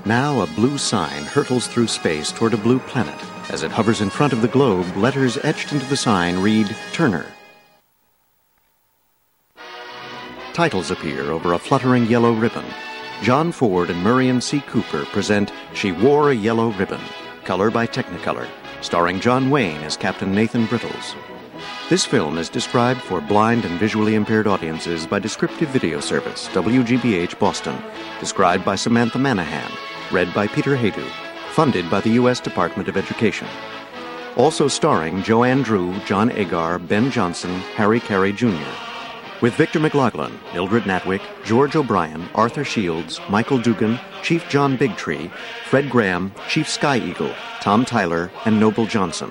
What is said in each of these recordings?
Now a blue sign hurtles through space toward a blue planet. As it hovers in front of the globe, letters etched into the sign read Turner. Titles appear over a fluttering yellow ribbon. John Ford and Murian C. Cooper present She Wore a Yellow Ribbon, color by Technicolor, starring John Wayne as Captain Nathan Brittles. This film is described for blind and visually impaired audiences by Descriptive Video Service, WGBH Boston, described by Samantha Manahan, read by Peter Haydu, funded by the U.S. Department of Education. Also starring Joanne Drew, John Agar, Ben Johnson, Harry Carey Jr., with Victor McLaughlin, Mildred Natwick, George O'Brien, Arthur Shields, Michael Dugan, Chief John Bigtree, Fred Graham, Chief Sky Eagle, Tom Tyler, and Noble Johnson.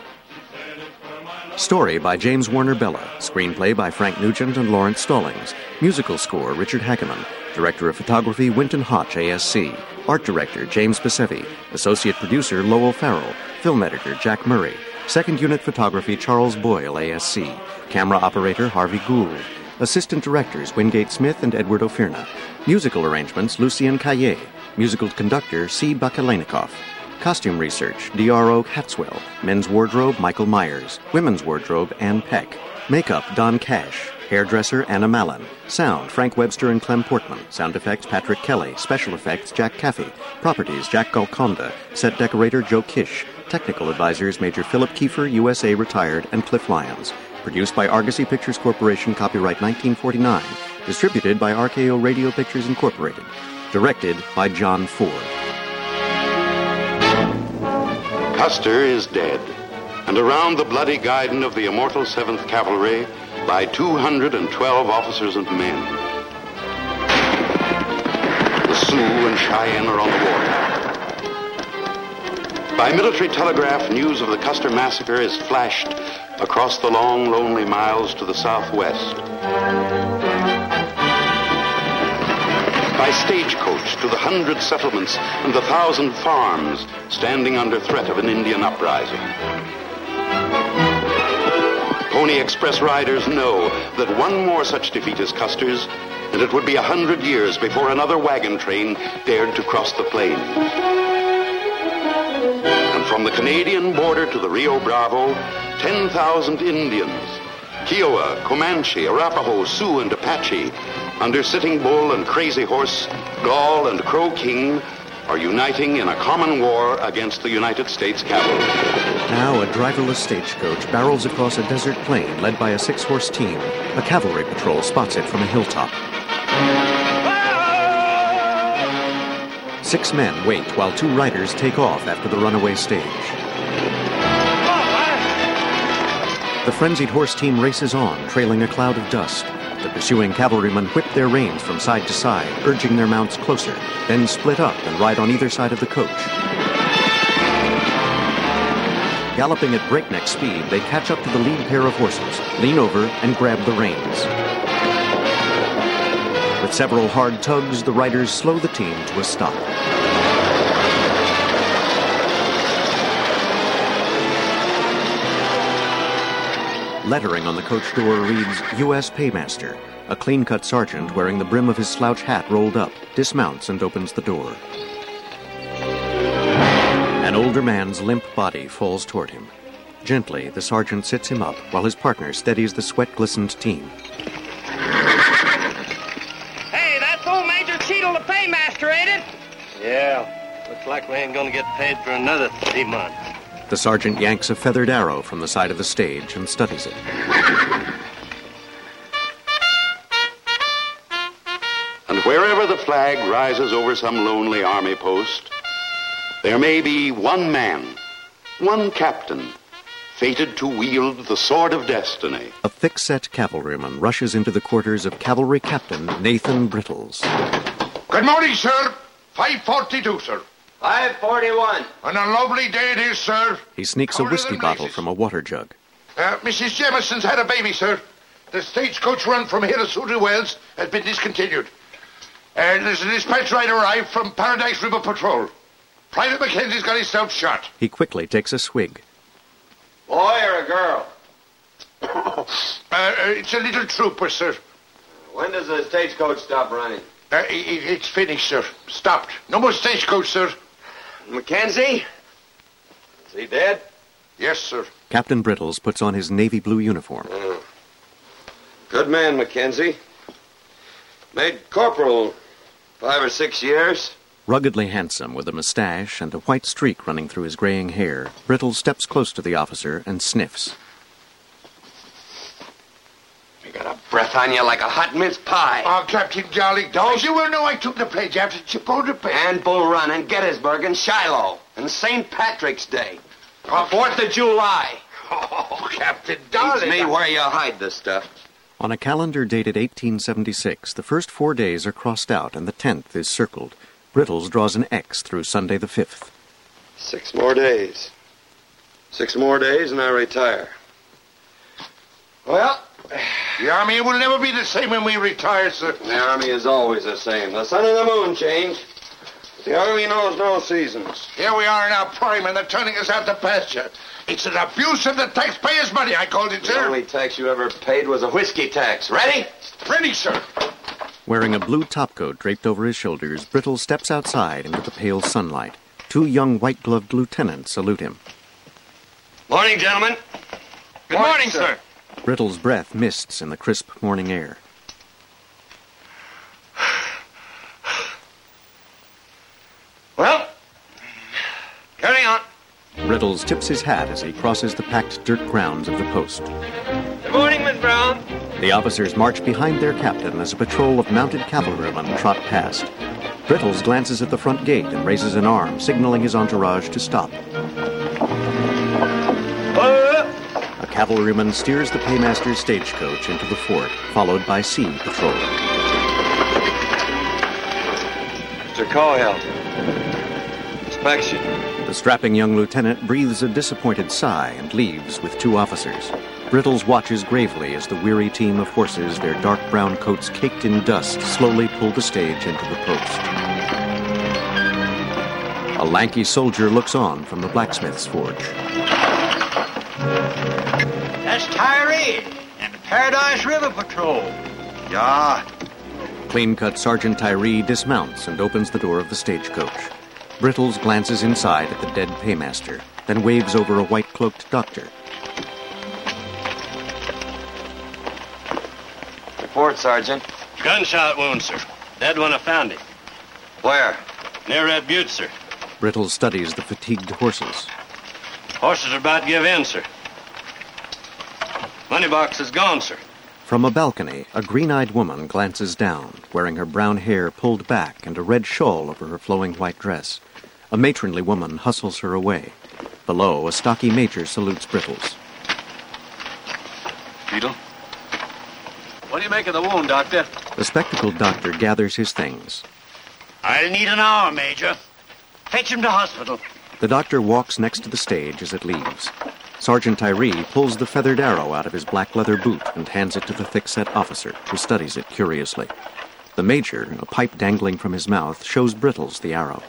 Story by James Warner Bella. Screenplay by Frank Nugent and Lawrence Stallings. Musical score, Richard Hageman. Director of Photography, Winton Hotch, ASC. Art Director, James Pasevi. Associate Producer, Lowell Farrell. Film Editor, Jack Murray. Second Unit Photography, Charles Boyle, ASC. Camera Operator, Harvey Gould. Assistant Directors, Wingate Smith and Edward Ofirna. Musical Arrangements, Lucien Caillé. Musical Conductor, C. Bakalenikoff. Costume Research, D.R.O. Hatswell. Men's Wardrobe, Michael Myers. Women's Wardrobe, Ann Peck. Makeup, Don Cash. Hairdresser, Anna Mallon. Sound, Frank Webster and Clem Portman. Sound effects, Patrick Kelly. Special effects, Jack Caffey. Properties, Jack Golconda. Set decorator, Joe Kish. Technical advisors, Major Philip Kiefer, USA retired, and Cliff Lyons. Produced by Argosy Pictures Corporation, copyright 1949. Distributed by RKO Radio Pictures Incorporated. Directed by John Ford. Custer is dead, and around the bloody guidon of the immortal 7th Cavalry lie 212 officers and men. The Sioux and Cheyenne are on the water. By military telegraph, news of the Custer massacre is flashed across the long, lonely miles to the southwest. By stagecoach to the 100 settlements and the 1,000 farms standing under threat of an Indian uprising. Pony Express riders know that one more such defeat is Custer's, and it would be 100 years before another wagon train dared to cross the plains. And from the Canadian border to the Rio Bravo, 10,000 Indians, Kiowa, Comanche, Arapaho, Sioux, and Apache, under Sitting Bull and Crazy Horse, Gall and Crow King, are uniting in a common war against the United States cavalry. Now a driverless stagecoach barrels across a desert plain led by a 6-horse team. A cavalry patrol spots it from a hilltop. 6 men wait while 2 riders take off after the runaway stage. The frenzied horse team races on, trailing a cloud of dust. The pursuing cavalrymen whip their reins from side to side, urging their mounts closer, then split up and ride on either side of the coach. Galloping at breakneck speed, they catch up to the lead pair of horses, lean over, and grab the reins. With several hard tugs, the riders slow the team to a stop. Lettering on the coach door reads, U.S. Paymaster. A clean-cut sergeant wearing the brim of his slouch hat rolled up dismounts and opens the door. An older man's limp body falls toward him. Gently, the sergeant sits him up while his partner steadies the sweat-glistened team. Hey, that's old Major Cheadle, the Paymaster, ain't it? Yeah, looks like we ain't gonna get paid for another 3 months. The sergeant yanks a feathered arrow from the side of the stage and studies it. And wherever the flag rises over some lonely army post, there may be one man, one captain, fated to wield the sword of destiny. A thick-set cavalryman rushes into the quarters of Cavalry Captain Nathan Brittles. Good morning, sir. 5:42, sir. 5:41. And a lovely day it is, sir. He sneaks a whiskey bottle from a water jug. Mrs. Jamison's had a baby, sir. The stagecoach run from here to Sooty Wells has been discontinued. There's a dispatch rider arrived from Paradise River Patrol. Private Mackenzie's got his self shot. He quickly takes a swig. Boy or a girl? It's a little trooper, sir. When does the stagecoach stop running? It's finished, sir. Stopped. No more stagecoach, sir. Mackenzie? Is he dead? Yes, sir. Captain Brittles puts on his navy blue uniform. Good man, Mackenzie. Made corporal 5 or 6 years. Ruggedly handsome, with a mustache and a white streak running through his graying hair, Brittles steps close to the officer and sniffs. You got a breath on you like a hot mince pie. Oh, Captain Jolly, don't you well know I took the pledge after Chipotle Bay? And Bull Run and Gettysburg and Shiloh and St. Patrick's Day. 4th of July. Oh, Captain Teach Darling. me where you hide this stuff. On a calendar dated 1876, the first 4 days are crossed out and the 10th is circled. Brittles draws an X through Sunday the 5th. 6 more days. 6 more days and I retire. Well, The Army will never be the same when we retire, sir. the Army is always the same. The sun and the moon change. The Army knows no seasons. Here we are in our prime, and they're turning us out to pasture. It's an abuse of the taxpayers' money, I called it, The sir. only tax you ever paid was a whiskey tax. Ready? Ready, sir. Wearing a blue topcoat draped over his shoulders, Brittles steps outside into the pale sunlight. 2 young white-gloved lieutenants salute him. Morning, gentlemen. Good morning, sir. Brittles' breath mists in the crisp morning air. Well, carry on. Brittles tips his hat as he crosses the packed dirt grounds of the post. Good morning, Miss Brown. The officers march behind their captain as a patrol of mounted cavalrymen trot past. Brittles glances at the front gate and raises an arm, signaling his entourage to stop. A cavalryman steers the paymaster's stagecoach into the fort, followed by C Patrol. Mr. Cohill. Inspection. The strapping young lieutenant breathes a disappointed sigh and leaves with 2 officers. Brittles watches gravely as the weary team of horses, their dark brown coats caked in dust, slowly pull the stage into the post. A lanky soldier looks on from the blacksmith's forge. That's Tyree and the Paradise River Patrol. Yeah. Clean-cut Sergeant Tyree dismounts and opens the door of the stagecoach. Brittles glances inside at the dead paymaster, then waves over a white-cloaked doctor. Report, Sergeant. Gunshot wound, sir. Dead when I found him. Where? Near Red Butte, sir. Brittles studies the fatigued horses. Horses are about to give in, sir. Money box is gone, sir. From a balcony, a green-eyed woman glances down, wearing her brown hair pulled back and a red shawl over her flowing white dress. A matronly woman hustles her away. Below, a stocky major salutes Brittles. Beetle? What do you make of the wound, Doctor? The spectacled doctor gathers his things. I'll need an hour, Major. Fetch him to hospital. The doctor walks next to the stage as it leaves. Sergeant Tyree pulls the feathered arrow out of his black leather boot and hands it to the thick-set officer, who studies it curiously. The major, a pipe dangling from his mouth, shows Brittles the arrow.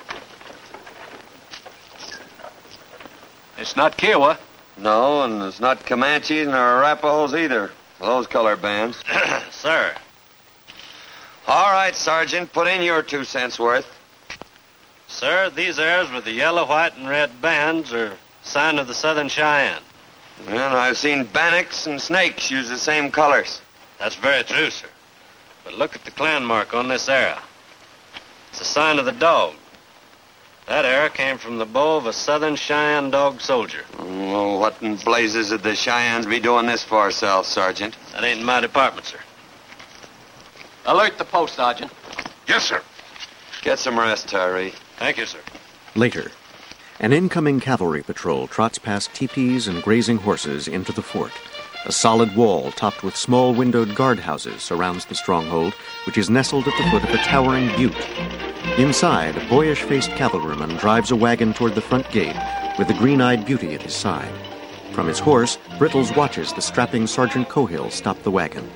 It's not Kiowa. No, and it's not Comanches nor Arapahoes either. Those color bands. Sir. All right, Sergeant, put in your 2 cents worth. Sir, these airs with the yellow, white, and red bands are sign of the Southern Cheyenne. And I've seen bannocks and snakes use the same colors. That's very true, sir. But look at the clan mark on this arrow. It's a sign of the dog. That arrow came from the bow of a Southern Cheyenne dog soldier. Oh, what in blazes did the Cheyennes be doing this for ourselves, Sergeant? That ain't in my department, sir. Alert the post, Sergeant. Yes, sir. Get some rest, Tyree. Thank you, sir. Later, an incoming cavalry patrol trots past teepees and grazing horses into the fort. A solid wall topped with small windowed guardhouses surrounds the stronghold, which is nestled at the foot of a towering butte. Inside, a boyish-faced cavalryman drives a wagon toward the front gate with the green-eyed beauty at his side. From his horse, Brittles watches the strapping Sergeant Cohill stop the wagon.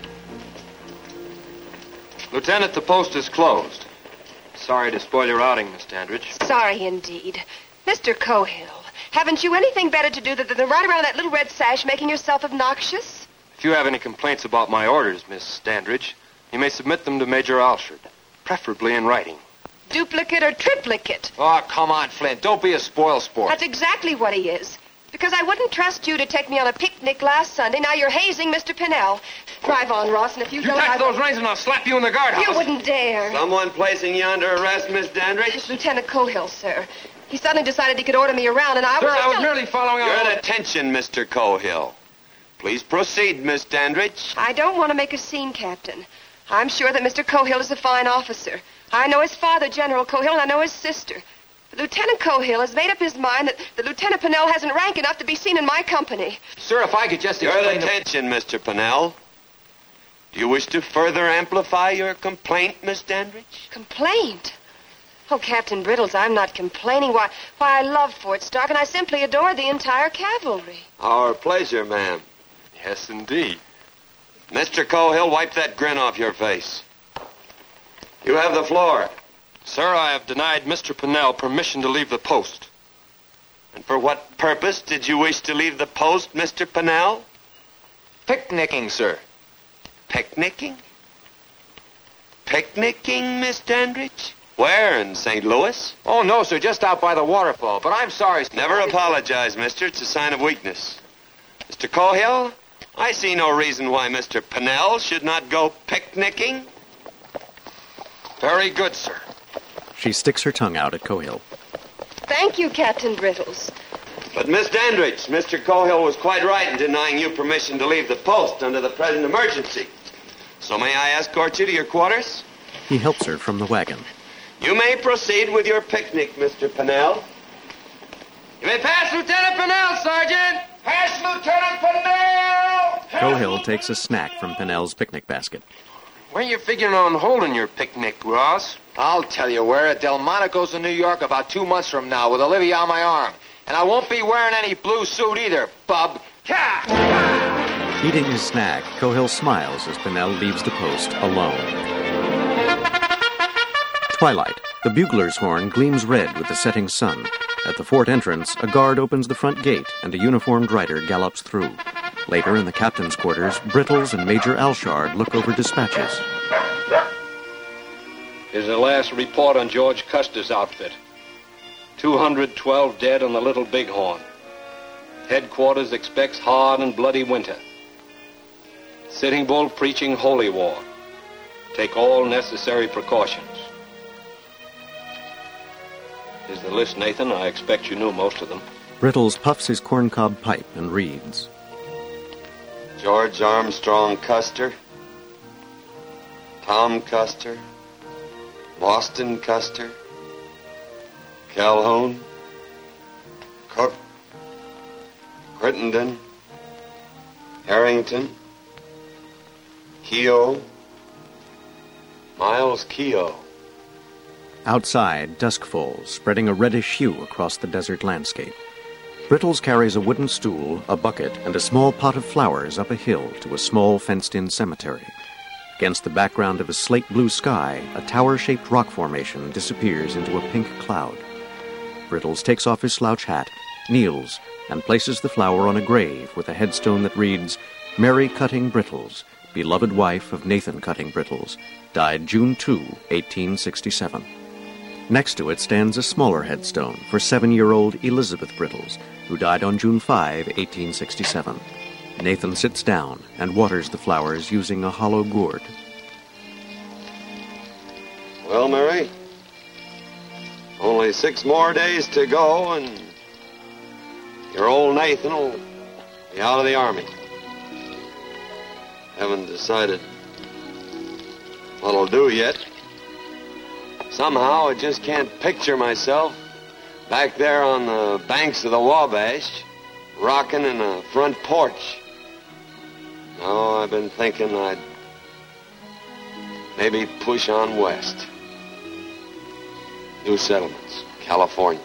Lieutenant, the post is closed. Sorry to spoil your outing, Miss Dandridge. Sorry indeed. Mr. Cohill, haven't you anything better to do than ride around that little red sash making yourself obnoxious? If you have any complaints about my orders, Miss Dandridge, you may submit them to Major Alshard. preferably in writing. Duplicate or triplicate? Oh, come on, Flint. Don't be a spoilsport. That's exactly what he is. Because I wouldn't trust you to take me on a picnic last Sunday. Now you're hazing Mr. Pinnell. Drive on, Ross, and if you don't... touch those reins and I'll slap you in the guardhouse. You wouldn't dare. Someone placing you under arrest, Miss Dandridge? It's Lieutenant Cohill, sir. He suddenly decided he could order me around, and I was... Sir, I was merely following... You're at attention, Mr. Cohill. Please proceed, Miss Dandridge. I don't want to make a scene, Captain. I'm sure that Mr. Cohill is a fine officer. I know his father, General Cohill, and I know his sister. But Lieutenant Cohill has made up his mind that Lieutenant Pinnell hasn't rank enough to be seen in my company. Sir, if I could just You're explain... at attention, Mr. Pinnell. Do you wish to further amplify your complaint, Miss Dandridge? Complaint? Oh, Captain Brittles, I'm not complaining. Why, I love Fort Stark, and I simply adore the entire cavalry. Our pleasure, ma'am. Yes, indeed. Mr. Cohill, wipe that grin off your face. You have the floor. Sir, I have denied Mr. Pinnell permission to leave the post. And for what purpose did you wish to leave the post, Mr. Pinnell? Picnicking, sir. Picnicking? Picnicking, Miss Dandridge? Where, in St. Louis? Oh, no, sir, just out by the waterfall. But I'm sorry, sir. Never apologize, mister. It's a sign of weakness. Mr. Cohill, I see no reason why Mr. Pinnell should not go picnicking. Very good, sir. She sticks her tongue out at Cohill. Thank you, Captain Brittles. But, Miss Dandridge, Mr. Cohill was quite right in denying you permission to leave the post under the present emergency. So may I escort you to your quarters? He helps her from the wagon. You may proceed with your picnic, Mr. Pinnell. You may pass Lieutenant Pinnell, Sergeant! Pass Lieutenant Pinnell! Cohill takes a snack from Pinnell's picnic basket. Where are you figuring on holding your picnic, Ross? I'll tell you where. At Delmonico's in New York about 2 months from now with Olivia on my arm. And I won't be wearing any blue suit either, bub. Eating his snack, Cohill smiles as Pinnell leaves the post alone. Twilight. The bugler's horn gleams red with the setting sun. At the fort entrance, a guard opens the front gate and a uniformed rider gallops through. Later, in the captain's quarters, Brittles and Major Alshard look over dispatches. Here's the last report on George Custer's outfit. 212 dead on the Little Bighorn. Headquarters expects hard and bloody winter. Sitting Bull preaching holy war. Take all necessary precautions. Here's the list, Nathan. I expect you knew most of them. Brittles puffs his corncob pipe and reads. George Armstrong Custer, Tom Custer, Boston Custer, Calhoun, Cook, Crittenden, Harrington, Keogh, Miles Keogh. Outside, dusk falls, spreading a reddish hue across the desert landscape. Brittles carries a wooden stool, a bucket, and a small pot of flowers up a hill to a small fenced-in cemetery. Against the background of a slate-blue sky, a tower-shaped rock formation disappears into a pink cloud. Brittles takes off his slouch hat, kneels, and places the flower on a grave with a headstone that reads, Mary Cutting Brittles, beloved wife of Nathan Cutting Brittles, died June 2, 1867. Next to it stands a smaller headstone for 7-year-old Elizabeth Brittles, who died on June 5, 1867. Nathan sits down and waters the flowers using a hollow gourd. Well, Mary, only 6 more days to go, and your old Nathan will be out of the Army. Haven't decided what'll do yet. Somehow I just can't picture myself back there on the banks of the Wabash, rocking in a front porch. No, I've been thinking I'd maybe push on west. New settlements, California.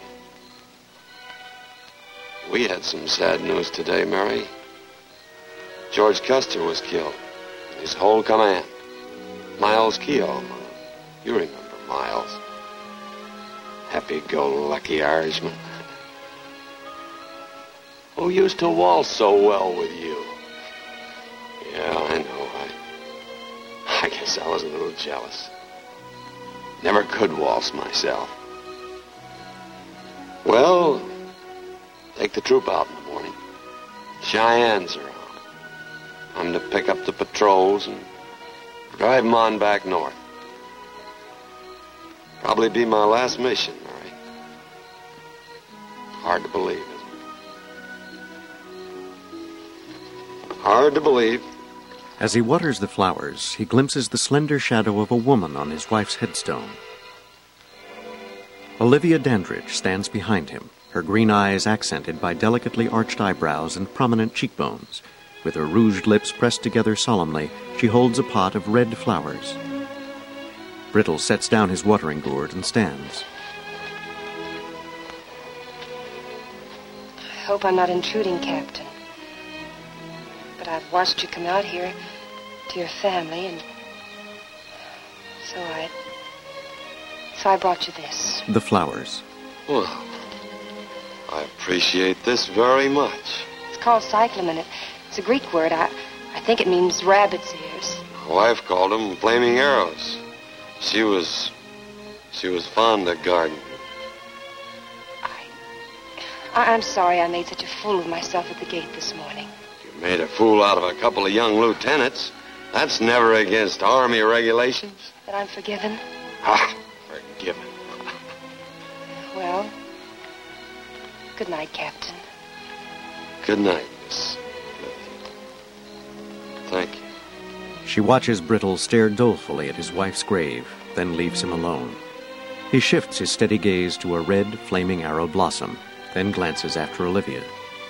We had some sad news today, Mary. George Custer was killed. His whole command. Miles Keogh. You remember Miles. Happy-go-lucky Irishman. Who used to waltz so well with you? Yeah, I know. I guess I was a little jealous. Never could waltz myself. Well, take the troop out in the morning. Cheyennes are on. I'm to pick up the patrols and drive them on back north. Probably be my last mission, Murray. Hard to believe, isn't it? Hard to believe. As he waters the flowers, he glimpses the slender shadow of a woman on his wife's headstone. Olivia Dandridge stands behind him, her green eyes accented by delicately arched eyebrows and prominent cheekbones. With her rouged lips pressed together solemnly, she holds a pot of red flowers. Brittle sets down his watering gourd and stands. I hope I'm not intruding, Captain. But I've watched you come out here to your family, and so I brought you this. The flowers. Well, I appreciate this very much. It's called cyclamen. It's a Greek word. I think it means rabbit's ears. My wife called them flaming arrows. She was fond of gardening. I'm sorry I made such a fool of myself at the gate this morning. You made a fool out of a couple of young lieutenants. That's never against Army regulations. That I'm forgiven? Ah, forgiven. Well, good night, Captain. Good night, Miss Lillian. Thank you. She watches Brittle stare dolefully at his wife's grave, then leaves him alone. He shifts his steady gaze to a red, flaming arrow blossom, then glances after Olivia.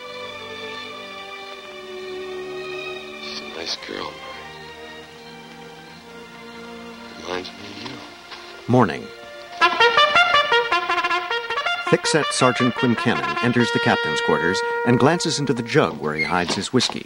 She's a nice girl, Murray. Reminds me of you. Morning. Thick-set Sergeant Quincannon enters the captain's quarters and glances into the jug where he hides his whiskey.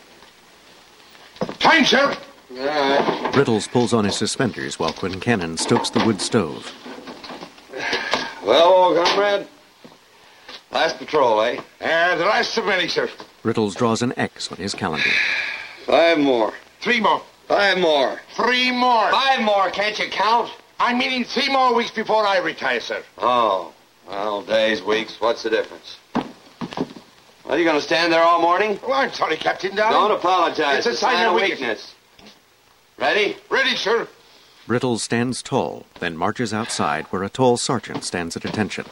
Time, sir! All right. Brittles pulls on his suspenders while Quincannon stokes the wood stove. Well, old comrade. Last patrol, eh? The last of many, sir. Brittles draws an X on his calendar. 5 more. 3 more. 5 more. 3 more. 5 more, can't you count? I'm meaning 3 more weeks before I retire, sir. Oh. Well, days, weeks, what's the difference? Are you going to stand there all morning? Oh, I'm sorry, Captain, darling. Don't apologize. It's a sign of weakness. Ready? Ready, sir. Brittles stands tall, then marches outside where a tall sergeant stands at attention.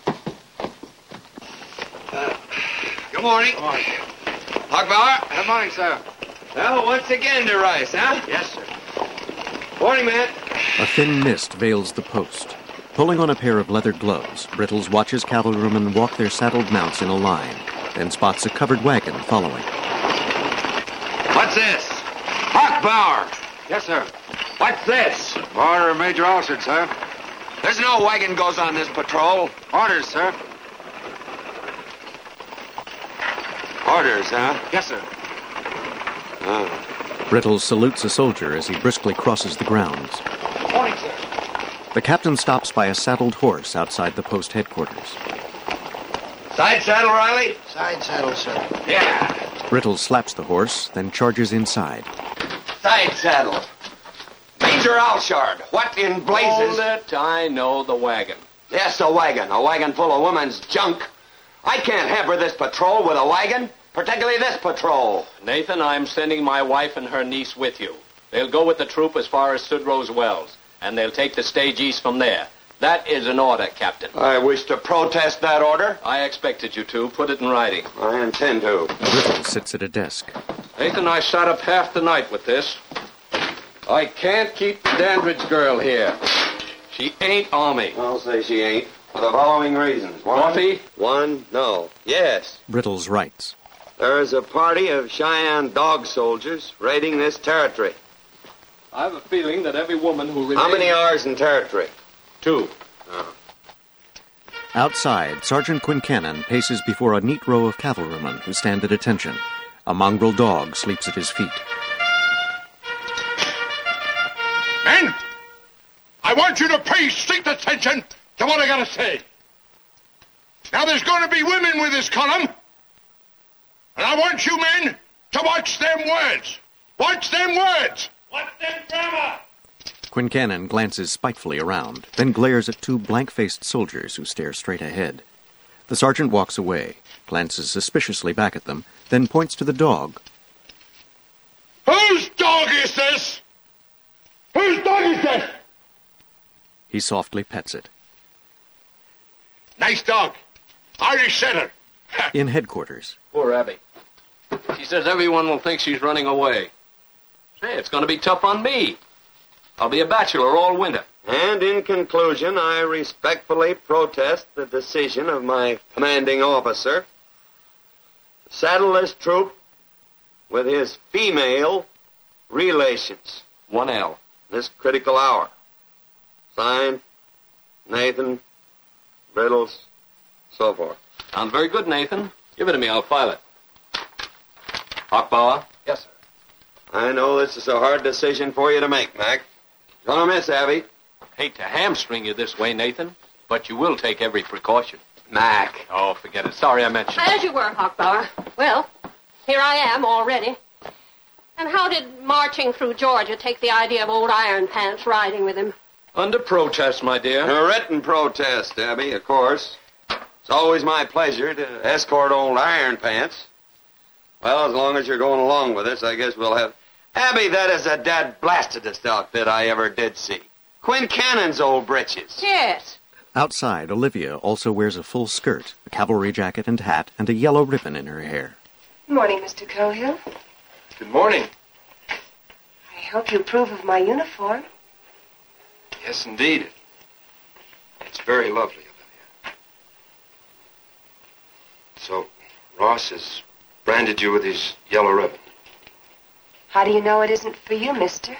Good morning. Good morning. Hogbauer? Good morning, sir. Well, once again to Rice, huh? Yes, sir. Morning, man. A thin mist veils the post. Pulling on a pair of leather gloves, Brittles watches cavalrymen walk their saddled mounts in a line, then spots a covered wagon following. What's this? Hogbauer! Yes, sir. What's this? Order of Major Alston, sir. There's no wagon goes on this patrol. Orders, sir. Orders, huh? Yes, sir. Oh. Brittles salutes a soldier as he briskly crosses the grounds. Morning, sir. The captain stops by a saddled horse outside the post headquarters. Side saddle, Riley? Side saddle, sir. Yeah. Brittles slaps the horse, then charges inside. Side saddle. Major Alshard, what in blazes? Hold it. I know the wagon. Yes, a wagon full of women's junk. I can't hamper this patrol with a wagon, particularly this patrol. Nathan, I'm sending my wife and her niece with you. They'll go with the troop as far as Sudrow's Wells, and they'll take the stage east from there. That is an order, Captain. I wish to protest that order. I expected you to. Put it in writing. I intend to. Brittles sits at a desk. Nathan, I sat up half the night with this. I can't keep the Dandridge girl here. She ain't Army. I'll say she ain't, for the following reasons. Coffee? Yes. Brittles writes. There is a party of Cheyenne dog soldiers raiding this territory. I have a feeling that every woman who remains... How many hours in territory? 2. Oh. Outside, Sergeant Quincannon paces before a neat row of cavalrymen who stand at attention. A mongrel dog sleeps at his feet. Men, I want you to pay strict attention to what I gotta say. Now, there's going to be women with this column, and I want you men to watch them words. Watch them words. What's them grammar? Quincannon glances spitefully around, then glares at two blank-faced soldiers who stare straight ahead. The sergeant walks away, glances suspiciously back at them, then points to the dog. Whose dog is this? Whose dog is this? He softly pets it. Nice dog. Irish setter. In headquarters. Poor Abby. She says everyone will think she's running away. Say, it's going to be tough on me. I'll be a bachelor all winter. And in conclusion, I respectfully protest the decision of my commanding officer to saddle this troop with his female relations. 1L. This critical hour. Signed, Nathan, Brittles, so forth. Sounds very good, Nathan. Give it to me. I'll file it. Hochbauer? Yes, sir. I know this is a hard decision for you to make, Mac. Gonna miss Abby. Hate to hamstring you this way, Nathan, but you will take every precaution. Mac. Oh, forget it. Sorry I mentioned it. As you were, Hochbauer. Well, here I am already. And how did marching through Georgia take the idea of old Iron Pants riding with him? Under protest, my dear. A written protest, Abby, of course. It's always my pleasure to escort old Iron Pants. Well, as long as you're going along with us, I guess we'll have... Abby, that is the dad-blastedest outfit I ever did see. Quincannon's old britches. Yes. Outside, Olivia also wears a full skirt, a cavalry jacket and hat, and a yellow ribbon in her hair. Good morning, Mr. Cohill. Good morning. I hope you approve of my uniform. Yes, indeed. It's very lovely, Olivia. So, Ross has branded you with his yellow ribbon. How do you know it isn't for you, mister?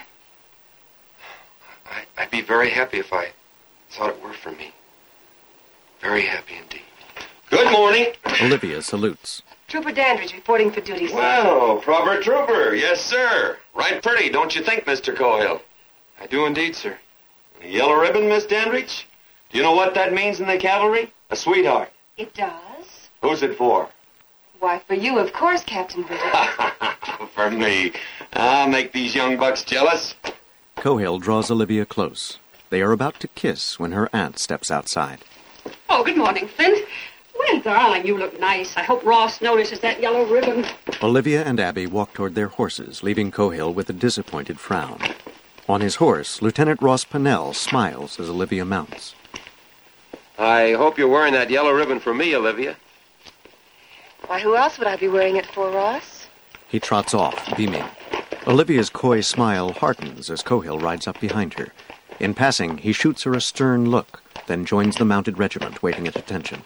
I'd be very happy if I thought it were for me. Very happy indeed. Good morning. Olivia salutes. Trooper Dandridge reporting for duty, sir. Well, proper trooper. Yes, sir. Right pretty, don't you think, Mr. Cohill? I do indeed, sir. A yellow ribbon, Miss Dandridge? Do you know what that means in the cavalry? A sweetheart. It does? Who's it for? Why, for you, of course, Captain Brittle. For me. I'll make these young bucks jealous. Cohill draws Olivia close. They are about to kiss when her aunt steps outside. Oh, good morning, Flint. Well, darling, you look nice. I hope Ross notices that yellow ribbon. Olivia and Abby walk toward their horses, leaving Cohill with a disappointed frown. On his horse, Lieutenant Ross Pennell smiles as Olivia mounts. I hope you're wearing that yellow ribbon for me, Olivia. Why, who else would I be wearing it for, Ross? He trots off, beaming. Olivia's coy smile hardens as Cohill rides up behind her. In passing, he shoots her a stern look, then joins the mounted regiment waiting at attention.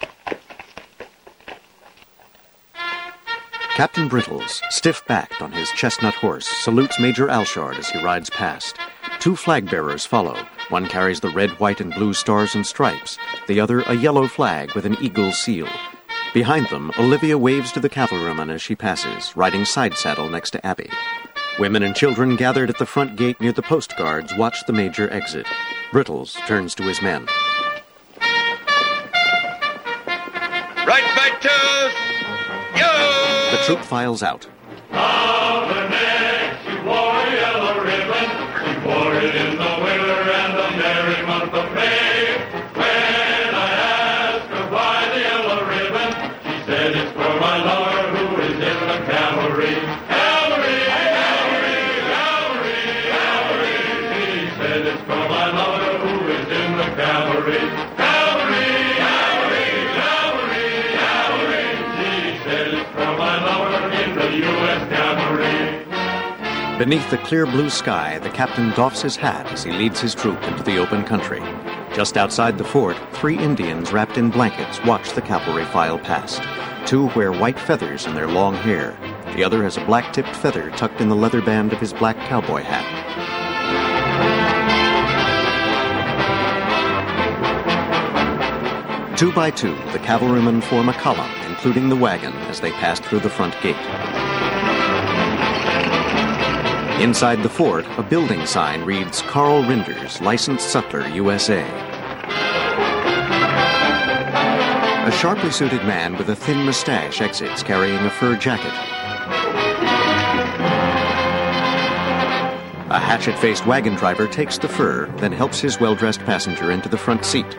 Captain Brittles, stiff-backed on his chestnut horse, salutes Major Alshard as he rides past. Two flag-bearers follow. One carries the red, white, and blue stars and stripes, the other a yellow flag with an eagle seal. Behind them, Olivia waves to the cavalryman as she passes, riding side saddle next to Abby. Women and children gathered at the front gate near the post guards watch the major exit. Brittles turns to his men. Right back toes! Yo! The troop files out. On the neck, she wore a yellow ribbon. She wore it in the winter and the merry month of May. When I asked her why the yellow ribbon, she said it's for my lover who is in the cavalry. Cavalry, cavalry, cavalry, cavalry. She said it's for my lover who is in the cavalry. Beneath the clear blue sky, the captain doffs his hat as he leads his troop into the open country. Just outside the fort, 3 Indians wrapped in blankets watch the cavalry file past. 2 wear white feathers in their long hair. The other has a black-tipped feather tucked in the leather band of his black cowboy hat. Two by two, the cavalrymen form a column, including the wagon, as they pass through the front gate. Inside the fort, a building sign reads Carl Rinders, Licensed Sutler, USA. A sharply suited man with a thin mustache exits carrying a fur jacket. A hatchet-faced wagon driver takes the fur, then helps his well-dressed passenger into the front seat.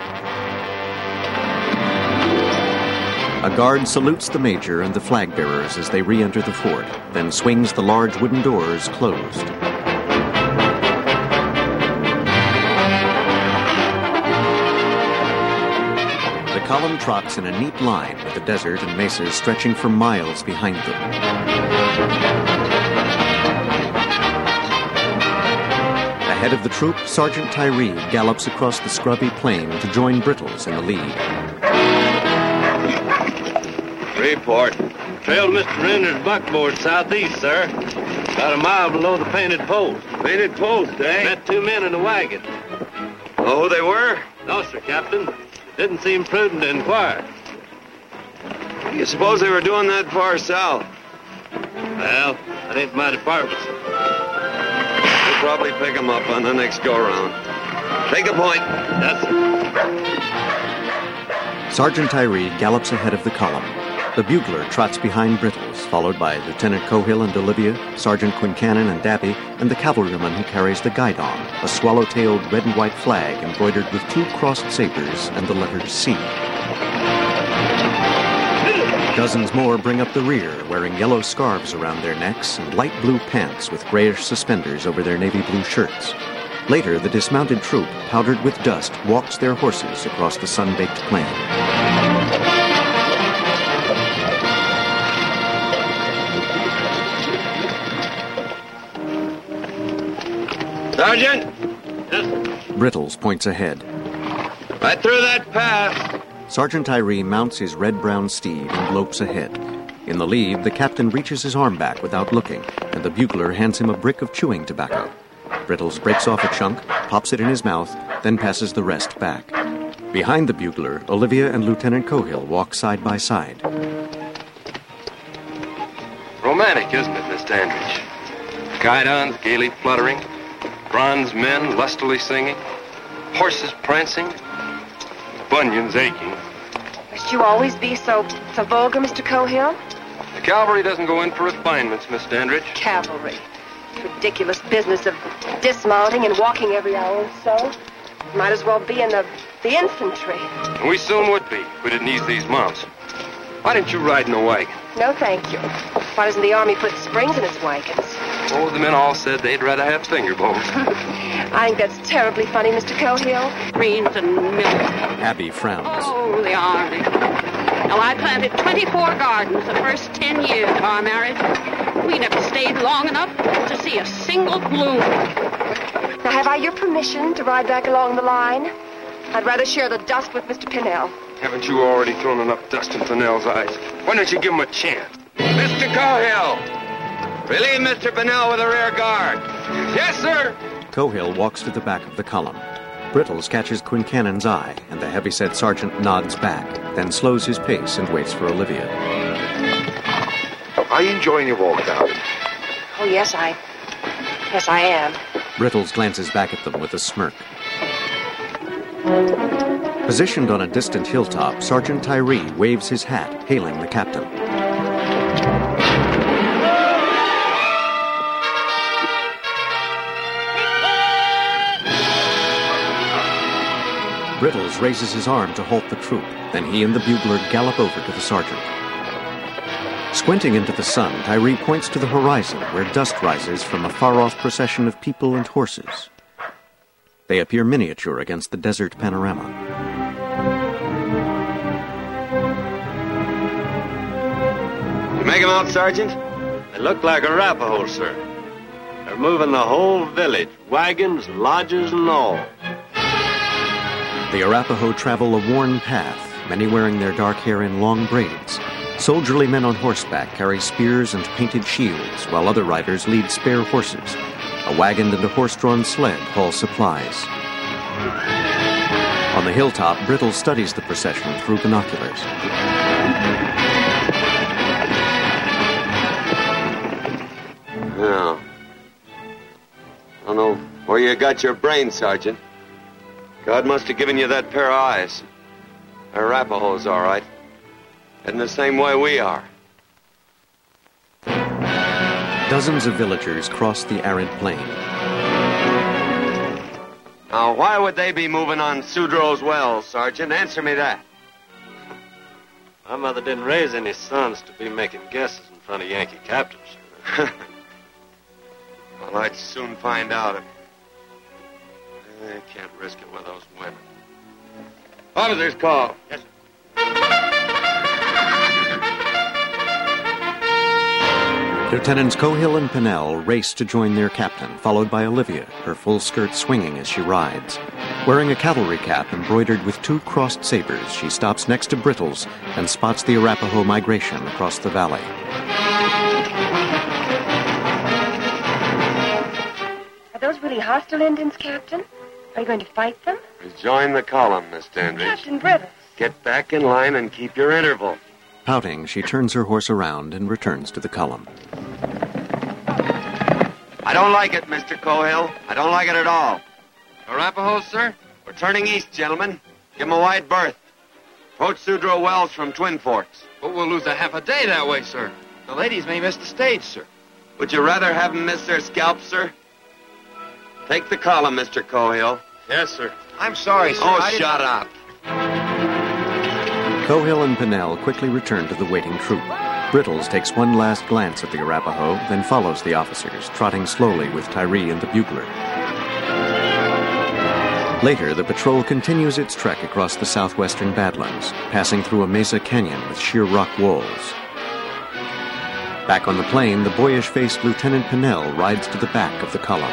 A guard salutes the major and the flag bearers as they re-enter the fort, then swings the large wooden doors closed. The column trots in a neat line with the desert and mesas stretching for miles behind them. Ahead of the troop, Sergeant Tyree gallops across the scrubby plain to join Brittles in the lead. Report. Trailed Mr. Renner's buckboard southeast, sir. About a mile below the painted post. Painted post, eh? Met two men in a wagon. Oh, who they were? No, sir, Captain. Didn't seem prudent to inquire. What do you suppose they were doing that far south? Well, that ain't my department, sir. We'll probably pick them up on the next go-round. Take a point. Yes, sir. Sergeant Tyree gallops ahead of the column. The bugler trots behind Brittles, followed by Lieutenant Cohill and Olivia, Sergeant Quincannon and Dabby, and the cavalryman who carries the guidon, a swallow-tailed red and white flag embroidered with two crossed sabers and the letter C. Dozens more bring up the rear, wearing yellow scarves around their necks and light blue pants with grayish suspenders over their navy blue shirts. Later, the dismounted troop, powdered with dust, walks their horses across the sun-baked plain. Sergeant? Yes, sir. Brittles points ahead. Right through that path. Sergeant Tyree mounts his red-brown steed and lopes ahead. In the lead, the captain reaches his arm back without looking, and the bugler hands him a brick of chewing tobacco. Brittles breaks off a chunk, pops it in his mouth, then passes the rest back. Behind the bugler, Olivia and Lieutenant Cohill walk side by side. Romantic, isn't it, Miss Dandridge? Guidons gaily fluttering, bronze men lustily singing, horses prancing, bunions aching. Must you always be so vulgar, Mr. Cohill? The cavalry doesn't go in for refinements, Miss Dandridge. Cavalry. Ridiculous business of dismounting and walking every hour or so. Might as well be in the infantry. And we soon would be if we didn't ease these mounts. Why didn't you ride in a wagon? No, thank you. Why doesn't the Army put springs in its wagons? Oh, the men all said they'd rather have finger bows. I think that's terribly funny, Mr. Cohill. Greens and milk. Abby frowns. Oh, the Army. Now, I planted 24 gardens the first 10 years of our marriage. We never stayed long enough to see a single bloom. Now, have I your permission to ride back along the line? I'd rather share the dust with Mr. Pinnell. Haven't you already thrown enough dust in Pinnell's eyes? Why don't you give him a chance? Mr. Cohill! Relieve Mr. Pinnell with the rear guard. Yes, sir! Cohill walks to the back of the column. Brittles catches Quincannon's eye, and the heavy-set sergeant nods back, then slows his pace and waits for Olivia. Are you enjoying your walk, darling? Oh, yes, I am. Brittles glances back at them with a smirk. Positioned on a distant hilltop, Sergeant Tyree waves his hat, hailing the captain. Brittles raises his arm to halt the troop. Then he and the bugler gallop over to the sergeant. Squinting into the sun, Tyree points to the horizon where dust rises from a far-off procession of people and horses. They appear miniature against the desert panorama. You make them out, Sergeant? They look like Arapaho, sir. They're moving the whole village, wagons, lodges, and all. The Arapaho travel a worn path, many wearing their dark hair in long braids. Soldierly men on horseback carry spears and painted shields, while other riders lead spare horses. A wagon and a horse-drawn sled haul supplies. On the hilltop, Brittles studies the procession through binoculars. No. I don't know where you got your brains, Sergeant. God must have given you that pair of eyes. Arapaho's all right. Heading the same way we are. Dozens of villagers cross the arid plain. Now, why would they be moving on Sudrow's wells, Sergeant? Answer me that. My mother didn't raise any sons to be making guesses in front of Yankee captains. Well, I'd soon find out if... I can't risk it with those women. Officer's call. Yes, sir. Lieutenants Cohill and Pinnell race to join their captain, followed by Olivia, her full skirt swinging as she rides. Wearing a cavalry cap embroidered with 2 crossed sabers, she stops next to Brittles and spots the Arapaho migration across the valley. Are those really hostile Indians, Captain? Are you going to fight them? Join the column, Miss Dandridge. Captain Brittles. Get back in line and keep your interval. Pouting, she turns her horse around and returns to the column. I don't like it, Mr. Cohill. I don't like it at all. Arapahoes, sir? We're turning east, gentlemen. Give them a wide berth. Approach Sudrow Wells from Twin Forks. But we'll lose a half a day that way, sir. The ladies may miss the stage, sir. Would you rather have them miss their scalps, sir? Take the column, Mr. Cohill. Yes, sir. I'm sorry, sir. Oh, shut up. Cohill and Pinnell quickly return to the waiting troop. Brittles takes one last glance at the Arapaho, then follows the officers, trotting slowly with Tyree and the bugler. Later, the patrol continues its trek across the southwestern Badlands, passing through a mesa canyon with sheer rock walls. Back on the plain, the boyish-faced Lieutenant Pinnell rides to the back of the column.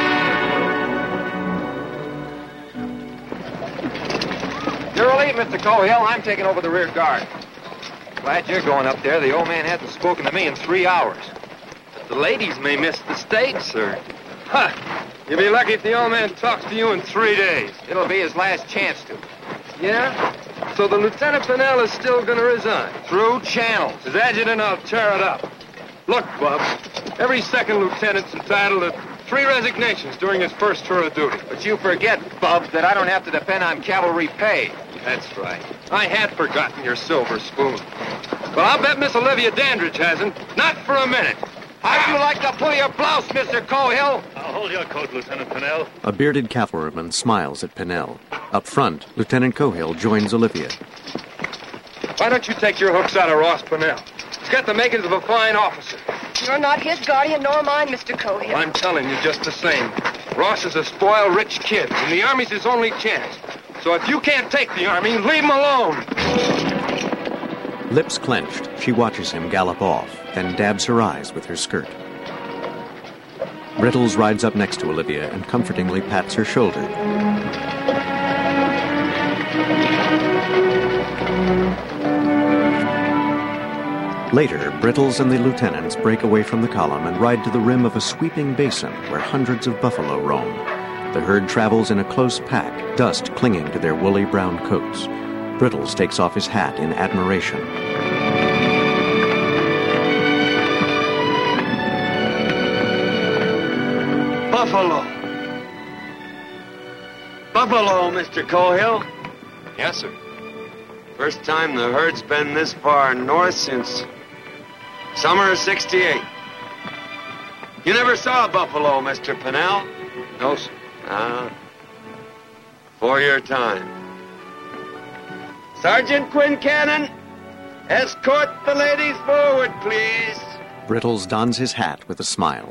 You're relieved, Mr. Cohill. I'm taking over the rear guard. Glad you're going up there. The old man hasn't spoken to me in 3 hours. But the ladies may miss the stage, sir. Huh. You'll be lucky if the old man talks to you in 3 days. It'll be his last chance to. Yeah? So the Lieutenant Pinnell is still going to resign? Through channels. As adjutant, I'll tear it up. Look, Bub, every second lieutenant's entitled to 3 resignations during his first tour of duty. But you forget, Bub, that I don't have to depend on cavalry pay. That's right. I had forgotten your silver spoon. Well, I'll bet Miss Olivia Dandridge hasn't. Not for a minute. How'd you like to pull your blouse, Mr. Cohill? Now, hold your coat, Lieutenant Pinnell. A bearded cavalryman smiles at Pinnell. Up front, Lieutenant Cohill joins Olivia. Why don't you take your hooks out of Ross Pinnell? He's got the makings of a fine officer. You're not his guardian nor mine, Mr. Cohill. I'm telling you just the same. Ross is a spoiled, rich kid, and the Army's his only chance. So if you can't take the Army, leave him alone. Lips clenched, she watches him gallop off, then dabs her eyes with her skirt. Brittles rides up next to Olivia and comfortingly pats her shoulder. Later, Brittles and the lieutenants break away from the column and ride to the rim of a sweeping basin where hundreds of buffalo roam. The herd travels in a close pack, dust clinging to their woolly brown coats. Brittles takes off his hat in admiration. Buffalo. Buffalo, Mr. Cohill. Yes, sir. First time the herd's been this far north since summer of '68. You never saw a buffalo, Mr. Pinnell? No, sir. For your time. Sergeant Quincannon, escort the ladies forward, please. Brittles dons his hat with a smile.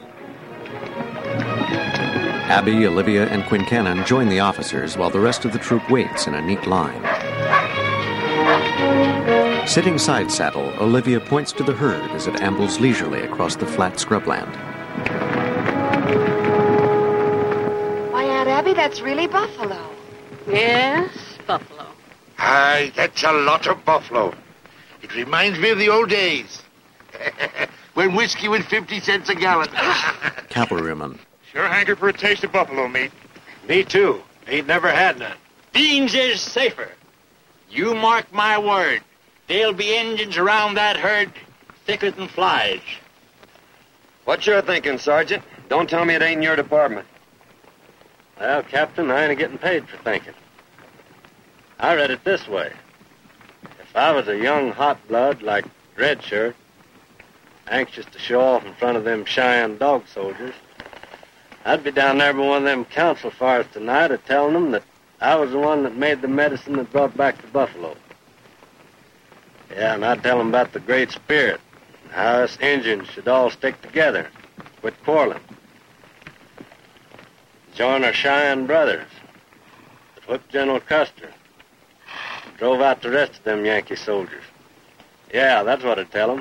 Abby, Olivia, and Quincannon join the officers while the rest of the troop waits in a neat line. Sitting side saddle, Olivia points to the herd as it ambles leisurely across the flat scrubland. Why, Aunt Abby, that's really buffalo. Yes, buffalo. Aye, that's a lot of buffalo. It reminds me of the old days. When whiskey was 50 cents a gallon. Cavalryman. Sure hanker for a taste of buffalo meat. Me too. Ain't never had none. Beans is safer. You mark my word. There'll be Injuns around that herd thicker than flies. What you're thinking, Sergeant? Don't tell me it ain't in your department. Well, Captain, I ain't getting paid for thinking. I read it this way. If I was a young hot blood like Red Shirt, anxious to show off in front of them Cheyenne dog soldiers, I'd be down there by one of them council fires tonight telling them that I was the one that made the medicine that brought back the buffalo. Yeah, and I'd tell them about the Great Spirit, how us Indians should all stick together, quit quarreling. Join our Cheyenne brothers that whipped General Custer, drove out the rest of them Yankee soldiers. Yeah, that's what I'd tell them.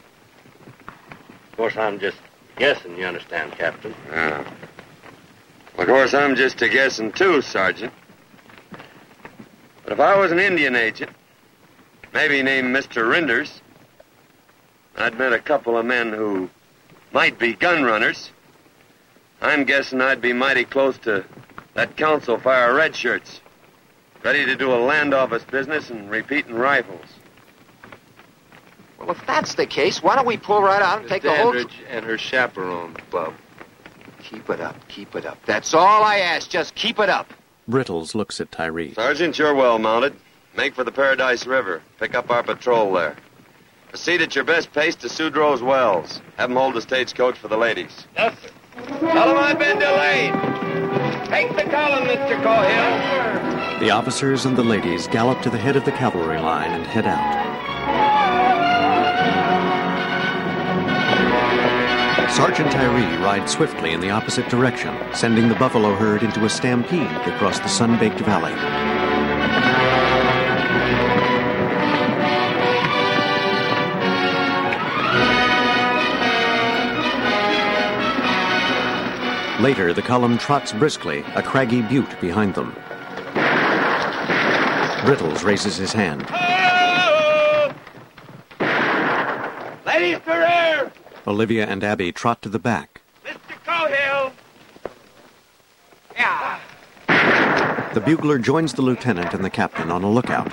Of course, I'm just guessing, you understand, Captain. Yeah. Well, of course, I'm just a guessing, too, Sergeant. But if I was an Indian agent, maybe named Mr. Rinders, I'd met a couple of men who might be gun runners. I'm guessing I'd be mighty close to that council fire red shirts, ready to do a land office business and repeating rifles. Well, if that's the case, why don't we pull right out and take the whole... Dandridge and her chaperone, Bub. Keep it up, keep it up. That's all I ask, just keep it up. Brittles looks at Tyree. Sergeant, you're well mounted. Make for the Paradise River. Pick up our patrol there. Proceed at your best pace to Sudrow's Wells. Have them hold the stagecoach for the ladies. Yes, sir. Tell them I've been delayed. Take the column, Mr. Cohill. The officers and the ladies gallop to the head of the cavalry line and head out. Sergeant Tyree rides swiftly in the opposite direction, sending the buffalo herd into a stampede across the sun-baked valley. Later, the column trots briskly, a craggy butte behind them. Brittles raises his hand. Ladies to rear! Olivia and Abby trot to the back. Mr. Cohill! Yeah. The bugler joins the lieutenant and the captain on a lookout.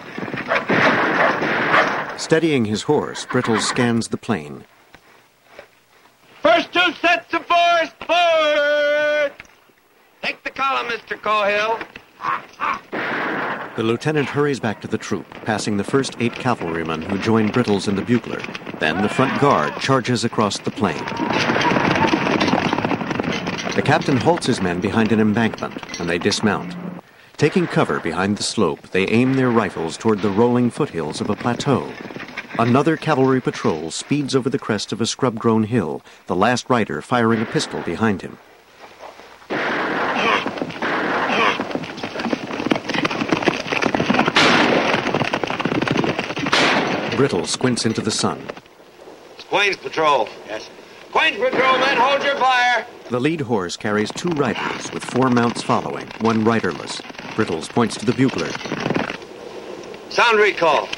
Steadying his horse, Brittles scans the plain. First two sets of fours, forward! Take the column, Mr. Cohill. The lieutenant hurries back to the troop, passing the first 8 cavalrymen who join Brittles and the bugler. Then the front guard charges across the plain. The captain halts his men behind an embankment, and they dismount. Taking cover behind the slope, they aim their rifles toward the rolling foothills of a plateau. Another cavalry patrol speeds over the crest of a scrub-grown hill, the last rider firing a pistol behind him. Brittles squints into the sun. It's Quain's patrol. Yes. Quain's patrol, men, hold your fire. The lead horse carries 2 riders, with 4 mounts following, 1 riderless. Brittles points to the bugler. Sound recall.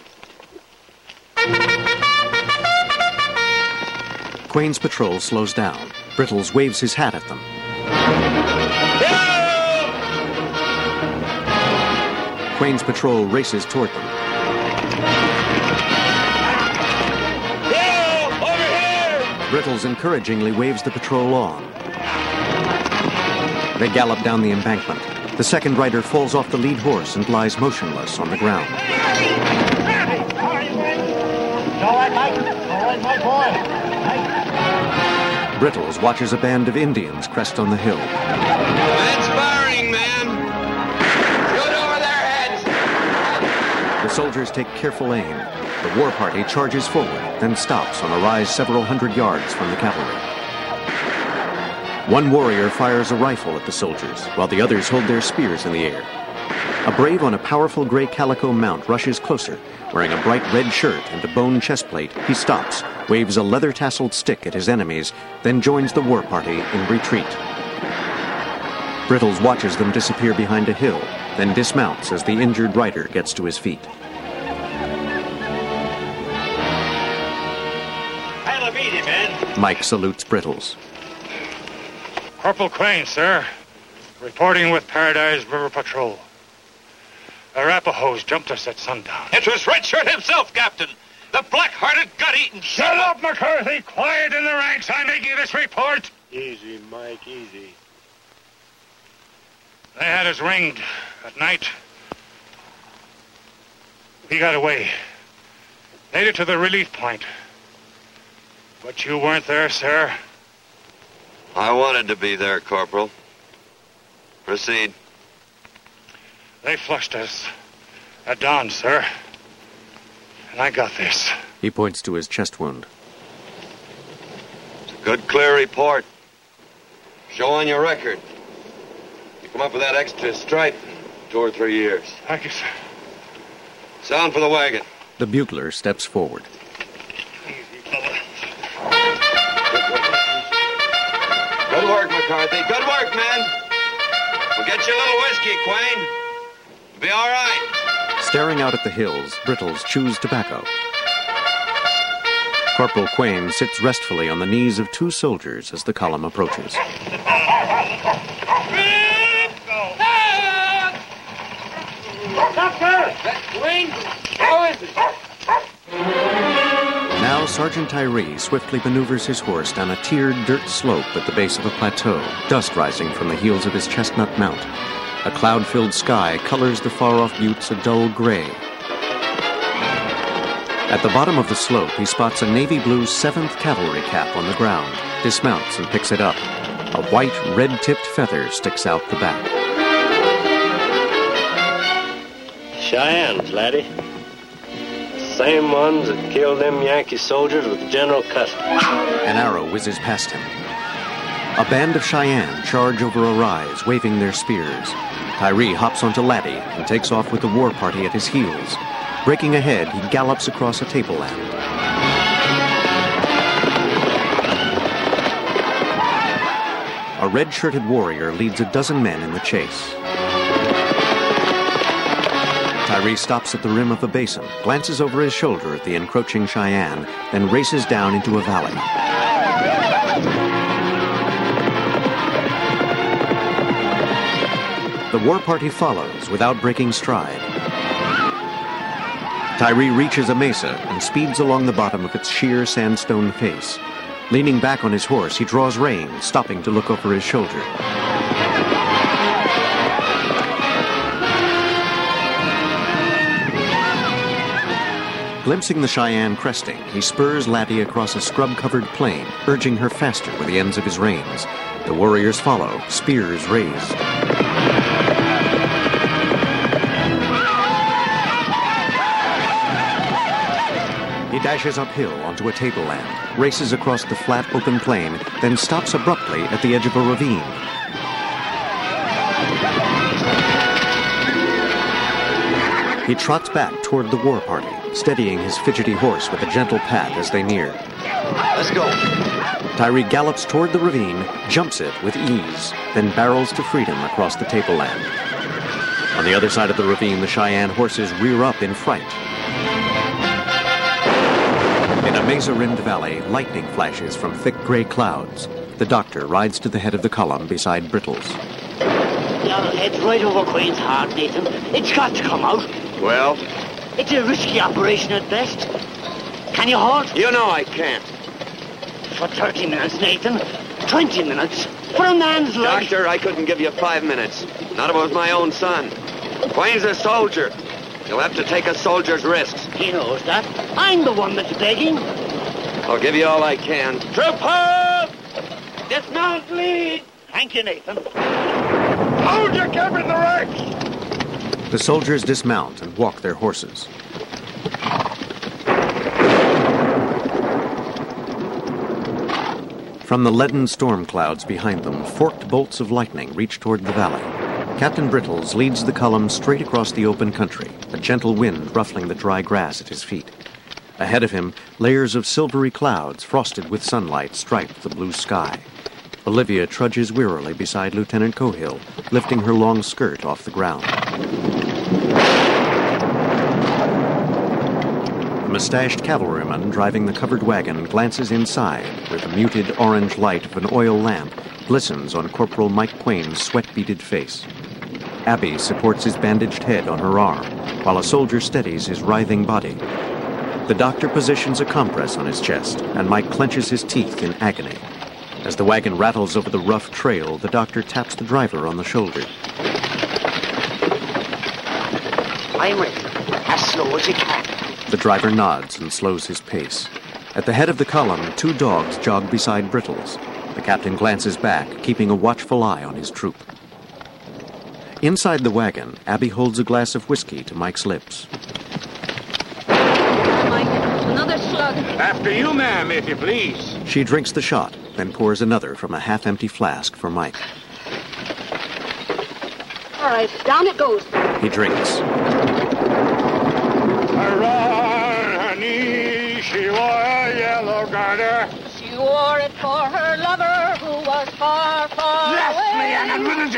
Quain's patrol slows down. Brittles waves his hat at them. Quain's patrol races toward them. Brittles encouragingly waves the patrol on. They gallop down the embankment. The second rider falls off the lead horse and lies motionless on the ground. All right, Mike. All right, my boy. Brittles watches a band of Indians crest on the hill. Men's firing, man. Shoot over their heads. The soldiers take careful aim. The war party charges forward, then stops on a rise several hundred yards from the cavalry. One warrior fires a rifle at the soldiers, while the others hold their spears in the air. A brave on a powerful gray calico mount rushes closer. Wearing a bright red shirt and a bone chestplate, he stops, waves a leather-tasseled stick at his enemies, then joins the war party in retreat. Brittles watches them disappear behind a hill, then dismounts as the injured rider gets to his feet. Easy, men. Mike salutes Brittles. Corporal Quain, sir. Reporting with Paradise River Patrol. Arapahoes jumped us at sundown. It was Redshirt himself, Captain. The black-hearted, gut-eaten... Shut up, McCarthy! Quiet in the ranks. I'm making this report. Easy, Mike, easy. They had us ringed at night. We got away. Made it to the relief point. But you weren't there, sir. I wanted to be there, Corporal. Proceed. They flushed us at dawn, sir. And I got this. He points to his chest wound. It's a good, clear report. Show on your record. You come up with that extra stripe in 2 or 3 years. Thank you, sir. Sound for the wagon. The bugler steps forward. Good work, McCarthy. Good work, man. We'll get you a little whiskey, Quayne. You'll be all right. Staring out at the hills, Brittles chews tobacco. Corporal Quayne sits restfully on the knees of 2 soldiers as the column approaches. Quayne, how is it? Now Sergeant Tyree swiftly maneuvers his horse down a tiered dirt slope at the base of a plateau, dust rising from the heels of his chestnut mount. A cloud-filled sky colors the far-off buttes a dull gray. At the bottom of the slope, he spots a navy blue 7th Cavalry cap on the ground, dismounts and picks it up. A white, red-tipped feather sticks out the back. Cheyennes, laddie. Same ones that killed them Yankee soldiers with General Custer. An arrow whizzes past him. A band of Cheyenne charge over a rise, waving their spears. Tyree hops onto Laddie and takes off with the war party at his heels. Breaking ahead, he gallops across a tableland. A red-shirted warrior leads a dozen men in the chase. Tyree stops at the rim of a basin, glances over his shoulder at the encroaching Cheyenne, then races down into a valley. The war party follows without breaking stride. Tyree reaches a mesa and speeds along the bottom of its sheer sandstone face. Leaning back on his horse, he draws rein, stopping to look over his shoulder. Glimpsing the Cheyenne cresting, he spurs Laddie across a scrub-covered plain, urging her faster with the ends of his reins. The warriors follow, spears raised. He dashes uphill onto a tableland, races across the flat open plain, then stops abruptly at the edge of a ravine. He trots back toward the war party, steadying his fidgety horse with a gentle pat as they near. Let's go. Tyree gallops toward the ravine, jumps it with ease, then barrels to freedom across the tableland. On the other side of the ravine, the Cheyenne horses rear up in fright. In a mesa-rimmed valley, lightning flashes from thick gray clouds. The doctor rides to the head of the column beside Brittles. Your head's right over Quayne's heart, Nathan. It's got to come out. Well? It's a risky operation at best. Can you halt? You know I can't. For 30 minutes, Nathan. 20 minutes. For a man's life. Doctor, I couldn't give you 5 minutes. Not if it was my own son. Quayne's a soldier. You'll have to take a soldier's risks. He knows that. I'm the one that's begging. I'll give you all I can. Troop up! Dismount, lead! Thank you, Nathan. Hold your cap in the ranks! The soldiers dismount and walk their horses. From the leaden storm clouds behind them, forked bolts of lightning reach toward the valley. Captain Brittles leads the column straight across the open country, a gentle wind ruffling the dry grass at his feet. Ahead of him, layers of silvery clouds frosted with sunlight stripe the blue sky. Olivia trudges wearily beside Lieutenant Cohill, lifting her long skirt off the ground. A mustached cavalryman driving the covered wagon glances inside, where the muted orange light of an oil lamp glistens on Corporal Mike Quayne's sweat-beaded face. Abby supports his bandaged head on her arm, while a soldier steadies his writhing body. The doctor positions a compress on his chest, and Mike clenches his teeth in agony. As the wagon rattles over the rough trail, the doctor taps the driver on the shoulder. I'm ready. As slow as you can. The driver nods and slows his pace. At the head of the column, 2 dogs jog beside Brittles. The captain glances back, keeping a watchful eye on his troop. Inside the wagon, Abby holds a glass of whiskey to Mike's lips. Mike, another slug. After you, ma'am, if you please. She drinks the shot, then pours another from a half-empty flask for Mike. All right, down it goes. He drinks. Hurrah, honey, she wore a yellow garter. She wore it for her lover who was far, far away. And when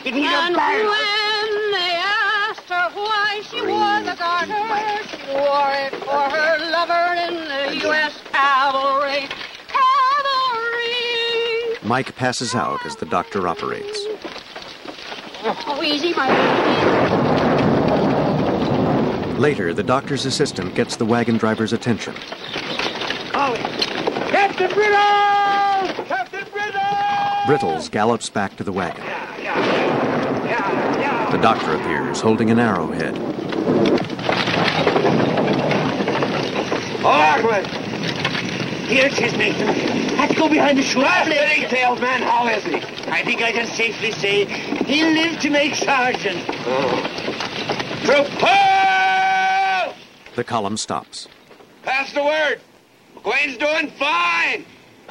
they asked her why she wore the garter, she wore it for her lover in the U.S. Cavalry. Cavalry! Mike passes out as the doctor operates. Oh, easy, Mike. Later, the doctor's assistant gets the wagon driver's attention. Captain Brittles! Captain Brittles! Brittles gallops back to the wagon. The doctor appears, holding an arrowhead. Lockwood! Here it is, Nathan. Let's go behind the shoe. Big-tailed man, how is he? I think I can safely say he'll live to make sergeant. Troop, ho! The column stops. Pass the word. McQuain's doing fine.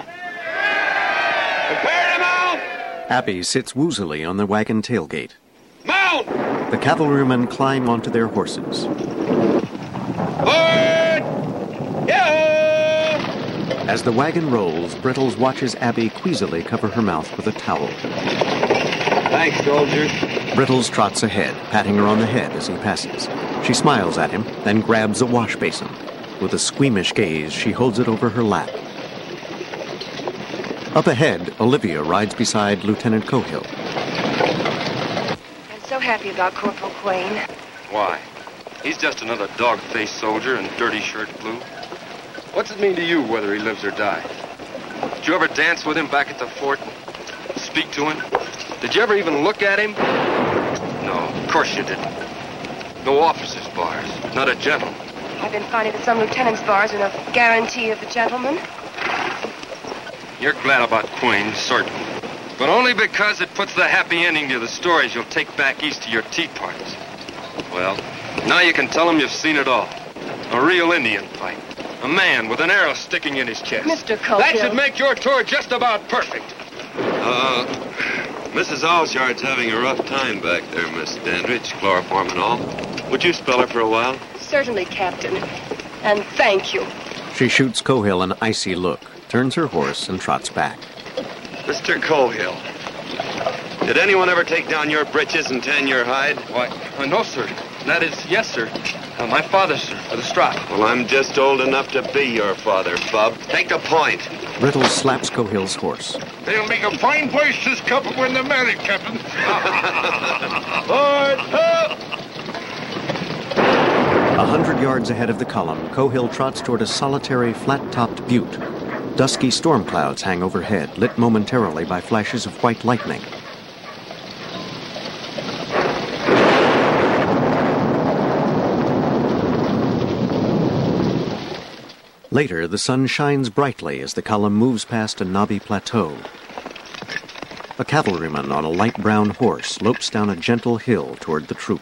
Prepare to mount. Abby sits woozily on the wagon tailgate. Mount! The cavalrymen climb onto their horses. Forward! Yo! As the wagon rolls, Brittles watches Abby queasily cover her mouth with a towel. Thanks, soldier. Brittles trots ahead, patting her on the head as he passes. She smiles at him, then grabs a wash basin. With a squeamish gaze, she holds it over her lap. Up ahead, Olivia rides beside Lieutenant Cohill. I'm so happy about Corporal Quayne. Why? He's just another dog-faced soldier in dirty shirt blue. What's it mean to you whether he lives or dies? Did you ever dance with him back at the fort? Speak to him? Did you ever even look at him? No, of course you didn't. No officers' bars, not a gentleman. I've been finding that some lieutenants' bars are no guarantee of a gentleman. You're glad about Quayne, certainly. But only because it puts the happy ending to the stories you'll take back east to your tea parties. Well, now you can tell them you've seen it all. A real Indian fight. A man with an arrow sticking in his chest. Mr. Cohill. That should make your tour just about perfect. Mrs. Alshard's having a rough time back there, Miss Dandridge, chloroform and all. Would you spell her for a while? Certainly, Captain. And thank you. She shoots Cohill an icy look, turns her horse, and trots back. Mr. Cohill, did anyone ever take down your breeches and tan your hide? Why, no, sir. That is, yes, sir. My father, sir, for the strap. Well, I'm just old enough to be your father, bub. Take the point. Brittles slaps Cohill's horse. They'll make a fine place, this couple, when they're married, Captain. Forward, ho! 100 yards ahead of the column, Cohill trots toward a solitary, flat-topped butte. Dusky storm clouds hang overhead, lit momentarily by flashes of white lightning. Later, the sun shines brightly as the column moves past a knobby plateau. A cavalryman on a light brown horse lopes down a gentle hill toward the troop.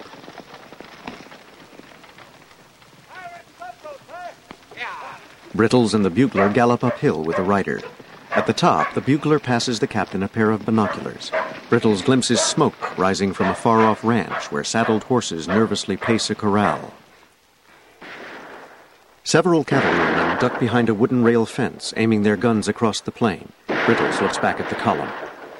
Brittles and the bugler gallop uphill with the rider. At the top, the bugler passes the captain a pair of binoculars. Brittles glimpses smoke rising from a far-off ranch where saddled horses nervously pace a corral. Several cavalrymen duck behind a wooden rail fence, aiming their guns across the plain. Brittles looks back at the column.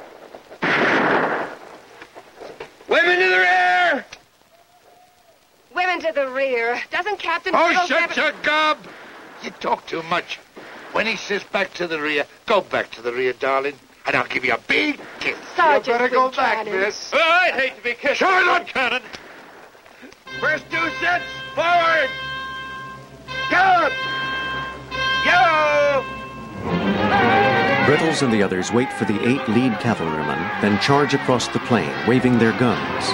Women to the rear! Women to the rear. Doesn't Captain... Oh, Brittles shut have- your gob! You talk too much. When he says back to the rear, go back to the rear, darling, and I'll give you a big kiss. Sergeant You better go back, Buchanan. miss. Well, I'd hate to be kissed. Charlotte! Cannon. First two sets, forward! Gallop! Yo! Brittles and the others wait for the 8 lead cavalrymen, then charge across the plain, waving their guns.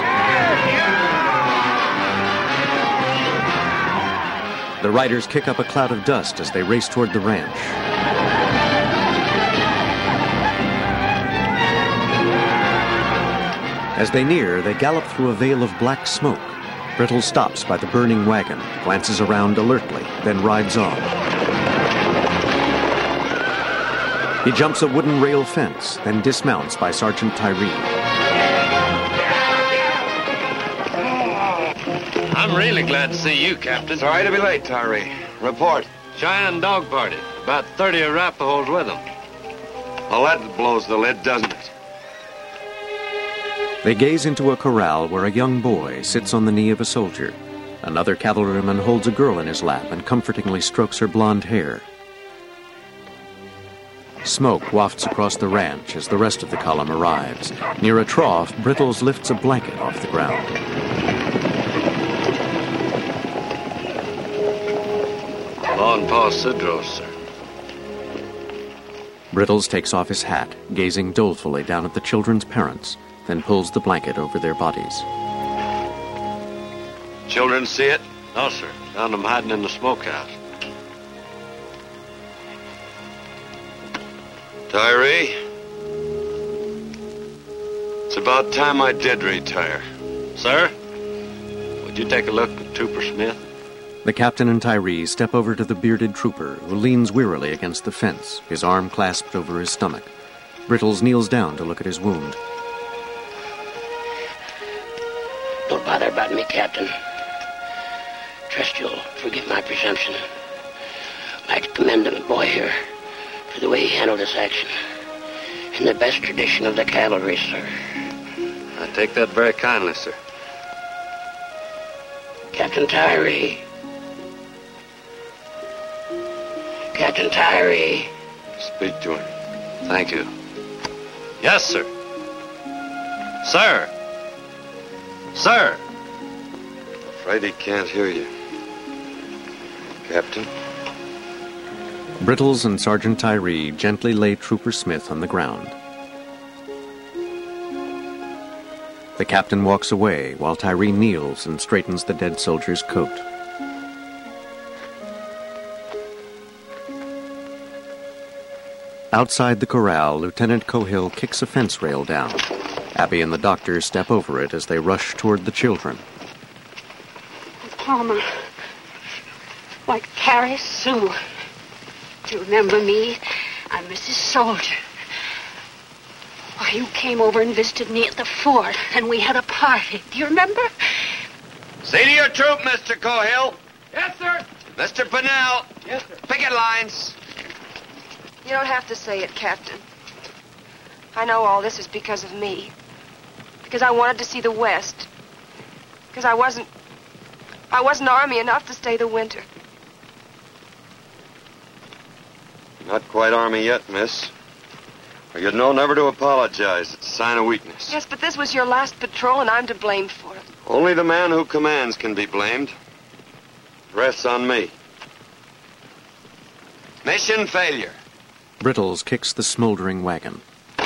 The riders kick up a cloud of dust as they race toward the ranch. As they near, they gallop through a veil of black smoke. Brittles stops by the burning wagon, glances around alertly, then rides on. He jumps a wooden rail fence, then dismounts by Sergeant Tyree. I'm really glad to see you, Captain. Sorry to be late, Tyree. Report. Cheyenne dog party. About 30 Arapahoes with them. Well, that blows the lid, doesn't it? They gaze into a corral where a young boy sits on the knee of a soldier. Another cavalryman holds a girl in his lap and comfortingly strokes her blonde hair. Smoke wafts across the ranch as the rest of the column arrives. Near a trough, Brittles lifts a blanket off the ground. Lon Pa Sidros, sir. Brittles takes off his hat, gazing dolefully down at the children's parents, then pulls the blanket over their bodies. Children see it? No, sir. Found them hiding in the smokehouse. Tyree, it's about time I did retire. Sir, would you take a look at Trooper Smith? The captain and Tyree step over to the bearded trooper, who leans wearily against the fence, his arm clasped over his stomach. Brittles kneels down to look at his wound. Don't bother about me, Captain. Trust you'll forgive my presumption. I'd like to commend the boy here for the way he handled this action. In the best tradition of the cavalry, sir. I take that very kindly, sir. Captain Tyree. Captain Tyree. Speak to him. Thank you. Yes, sir. Sir. Sir. Afraid he can't hear you. Captain? Brittles and Sergeant Tyree gently lay Trooper Smith on the ground. The captain walks away while Tyree kneels and straightens the dead soldier's coat. Outside the corral, Lieutenant Cohill kicks a fence rail down. Abby and the doctor step over it as they rush toward the children. Palmer. Like Carrie Sue. Do you remember me? I'm Mrs. Soldier. Why, you came over and visited me at the fort, and we had a party. Do you remember? See to your troop, Mr. Cohill. Yes, sir. Mr. Pennell. Yes, sir. Picket lines. You don't have to say it, Captain. I know all this is because of me. Because I wanted to see the West. Because I wasn't Army enough to stay the winter. Not quite Army yet, miss. Or you'd know never to apologize. It's a sign of weakness. Yes, but this was your last patrol, and I'm to blame for it. Only the man who commands can be blamed. The rest's on me. Mission failure. Brittles kicks the smoldering wagon.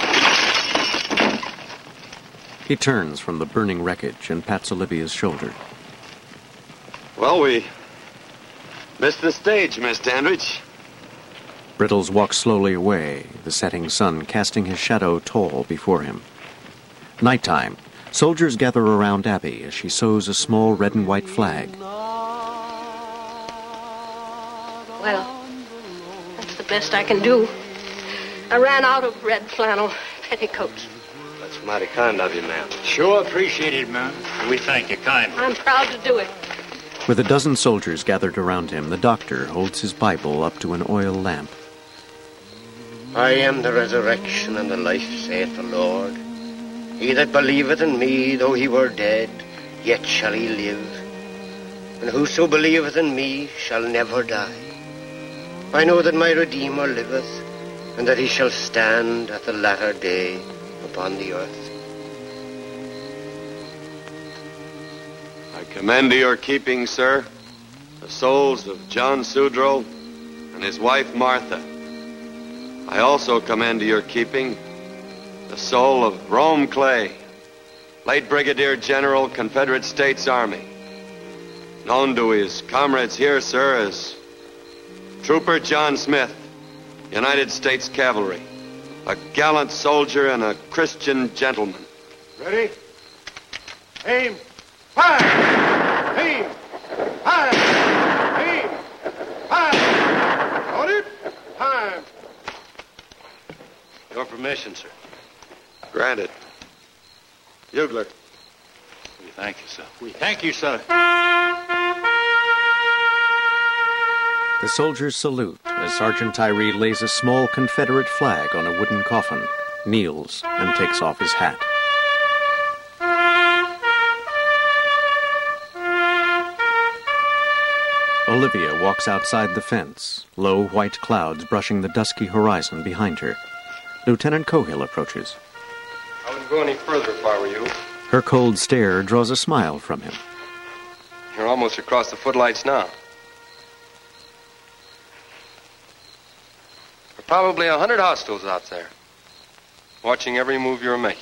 He turns from the burning wreckage and pats Olivia's shoulder. Well, we missed the stage, Miss Dandridge. Brittles walks slowly away, the setting sun casting his shadow tall before him. Nighttime. Soldiers gather around Abby as she sews a small red and white flag. Well, that's the best I can do. I ran out of red flannel petticoats. That's mighty kind of you, ma'am. Sure appreciated, ma'am. We thank you kindly. I'm proud to do it. With a dozen soldiers gathered around him, the doctor holds his Bible up to an oil lamp. I am the resurrection and the life, saith the Lord. He that believeth in me, though he were dead, yet shall he live. And whoso believeth in me shall never die. I know that my Redeemer liveth, and that he shall stand at the latter day upon the earth. I commend to your keeping, sir, the souls of John Sudrow and his wife Martha. I also commend to your keeping the soul of Rome Clay, late Brigadier General, Confederate States Army, known to his comrades here, sir, as Trooper John Smith, United States Cavalry, a gallant soldier and a Christian gentleman. Ready? Aim. Fire! Aim. Fire! Aim. Fire! Loaded. Time. Your permission, sir. Granted. Bugler. We thank you, sir. We thank you, sir. The soldiers salute as Sergeant Tyree lays a small Confederate flag on a wooden coffin, kneels, and takes off his hat. Olivia walks outside the fence, low white clouds brushing the dusky horizon behind her. Lieutenant Cohill approaches. I wouldn't go any further if I were you. Her cold stare draws a smile from him. You're almost across the footlights now. There are probably 100 hostiles out there, watching every move you're making.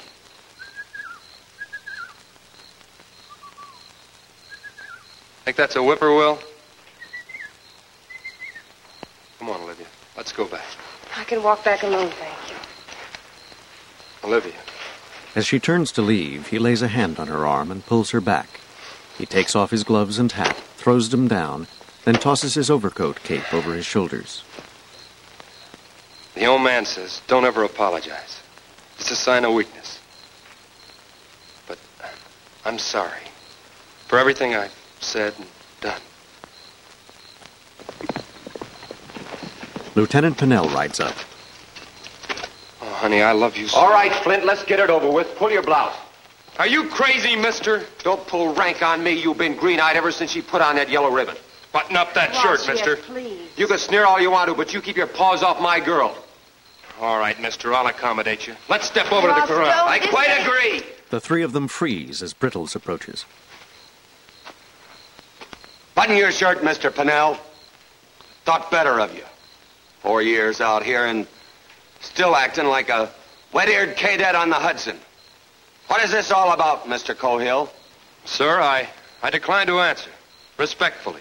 Think that's a whippoorwill? Come on, Olivia. Let's go back. I can walk back alone, thank you. Olivia. As she turns to leave, he lays a hand on her arm and pulls her back. He takes off his gloves and hat, throws them down, then tosses his overcoat cape over his shoulders. The old man says, don't ever apologize. It's a sign of weakness. But I'm sorry for everything I've said and done. Lieutenant Pinnell rides up. Oh, honey, I love you so. All right, Flint, let's get it over with. Pull your blouse. Are you crazy, mister? Don't pull rank on me. You've been green-eyed ever since you put on that yellow ribbon. Button up that shirt, mister. Please. You can sneer all you want to, but you keep your paws off my girl. All right, mister, I'll accommodate you. Let's step over to the corral. I quite agree. The three of them freeze as Brittles approaches. Button your shirt, Mr. Pinnell. Thought better of you. 4 years out here and still acting like a wet-eared cadet on the Hudson. What is this all about, Mr. Cohill? Sir, I decline to answer. Respectfully.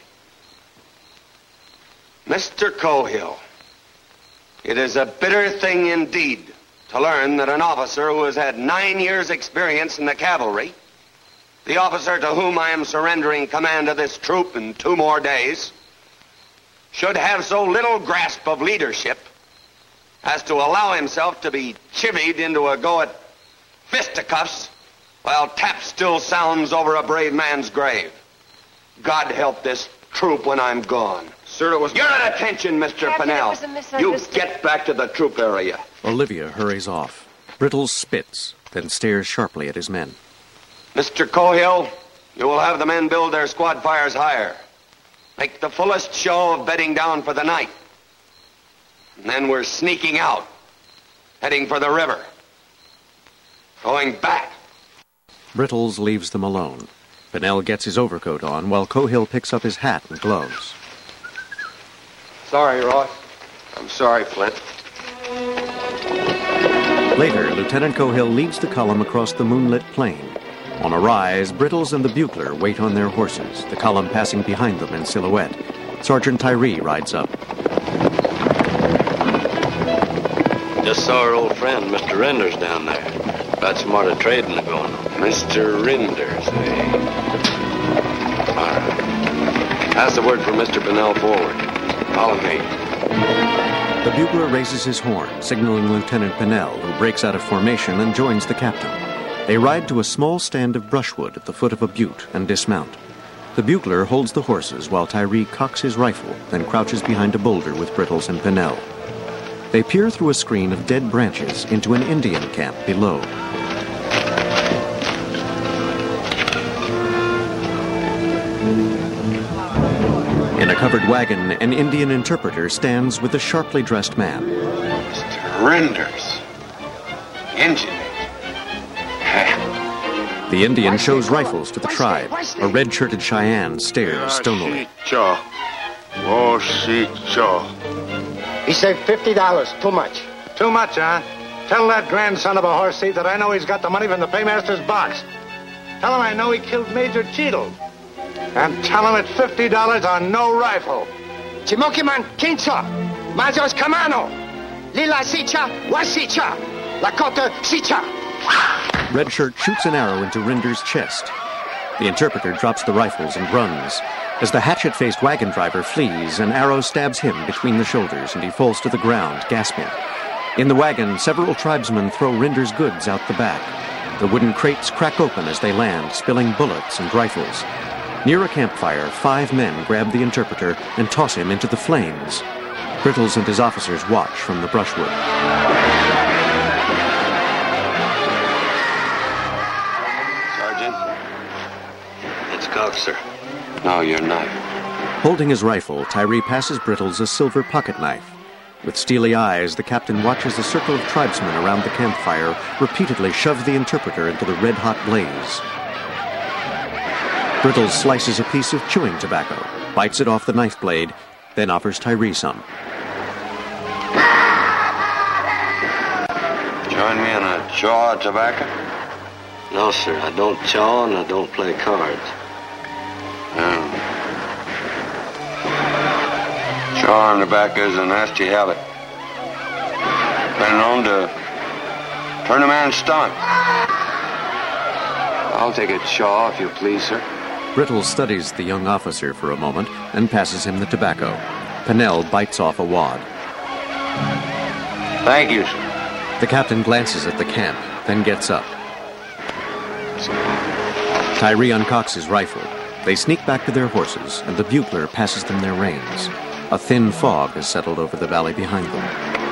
Mr. Cohill, it is a bitter thing indeed to learn that an officer who has had 9 years' experience in the cavalry, the officer to whom I am surrendering command of this troop in 2 more days, should have so little grasp of leadership as to allow himself to be chivied into a go at fisticuffs while tap still sounds over a brave man's grave. God help this troop when I'm gone. Sir, it was... You're at attention, Mr. Captain, it Pinnell. was a misunderstanding. You get back to the troop area. Olivia hurries off. Brittles spits, then stares sharply at his men. Mr. Cohill, you will have the men build their squad fires higher. Make the fullest show of bedding down for the night. And then we're sneaking out, heading for the river. Going back. Brittles leaves them alone. Pinnell gets his overcoat on while Cohill picks up his hat and gloves. Sorry, Ross. I'm sorry, Flint. Later, Lieutenant Cohill leads the column across the moonlit plain. On a rise, Brittles and the bugler wait on their horses, the column passing behind them in silhouette. Sergeant Tyree rides up. Just saw our old friend, Mr. Renders, down there. Got some more trading going on. Mr. Renders, eh? All right. Pass the word for Mr. Pinnell forward. Follow me. The bugler raises his horn, signaling Lieutenant Pinnell, who breaks out of formation and joins the captain. They ride to a small stand of brushwood at the foot of a butte and dismount. The bugler holds the horses while Tyree cocks his rifle, then crouches behind a boulder with Brittles and Pinnell. They peer through a screen of dead branches into an Indian camp below. In a covered wagon, an Indian interpreter stands with a sharply dressed man. Mr. Renders. Indian. The Indian shows rifles to the tribe. A red-shirted Cheyenne stares stonily. He said $50. Too much. Too much, huh? Tell that grandson of a horse thief that I know he's got the money from the paymaster's box. Tell him I know he killed Major Cheadle. And tell him it's $50 on no rifle. Chimokiman, Kincho, Majos Kamano, Lila Sicha, Wasicha, Lakota Sicha. Red Shirt shoots an arrow into Render's chest. The interpreter drops the rifles and runs. As the hatchet-faced wagon driver flees, an arrow stabs him between the shoulders, and he falls to the ground, gasping. In the wagon, several tribesmen throw Rinder's goods out the back. The wooden crates crack open as they land, spilling bullets and rifles. Near a campfire, 5 men grab the interpreter and toss him into the flames. Brittles and his officers watch from the brushwood. Sergeant? It's Cox, sir. No, your knife. Holding his rifle, Tyree passes Brittles a silver pocket knife. With steely eyes, the captain watches a circle of tribesmen around the campfire repeatedly shove the interpreter into the red-hot blaze. Brittles slices a piece of chewing tobacco, bites it off the knife blade, then offers Tyree some. Join me in a chaw of tobacco? No, sir. I don't chaw and I don't play cards. Chawing tobacco is a nasty habit. Been known to turn a man's stomach. I'll take a chaw, if you please, sir. Brittles studies the young officer for a moment and passes him the tobacco. Pennell bites off a wad. Thank you, sir. The captain glances at the camp, then gets up. Tyree uncocks his rifle. They sneak back to their horses, and the bugler passes them their reins. A thin fog has settled over the valley behind them.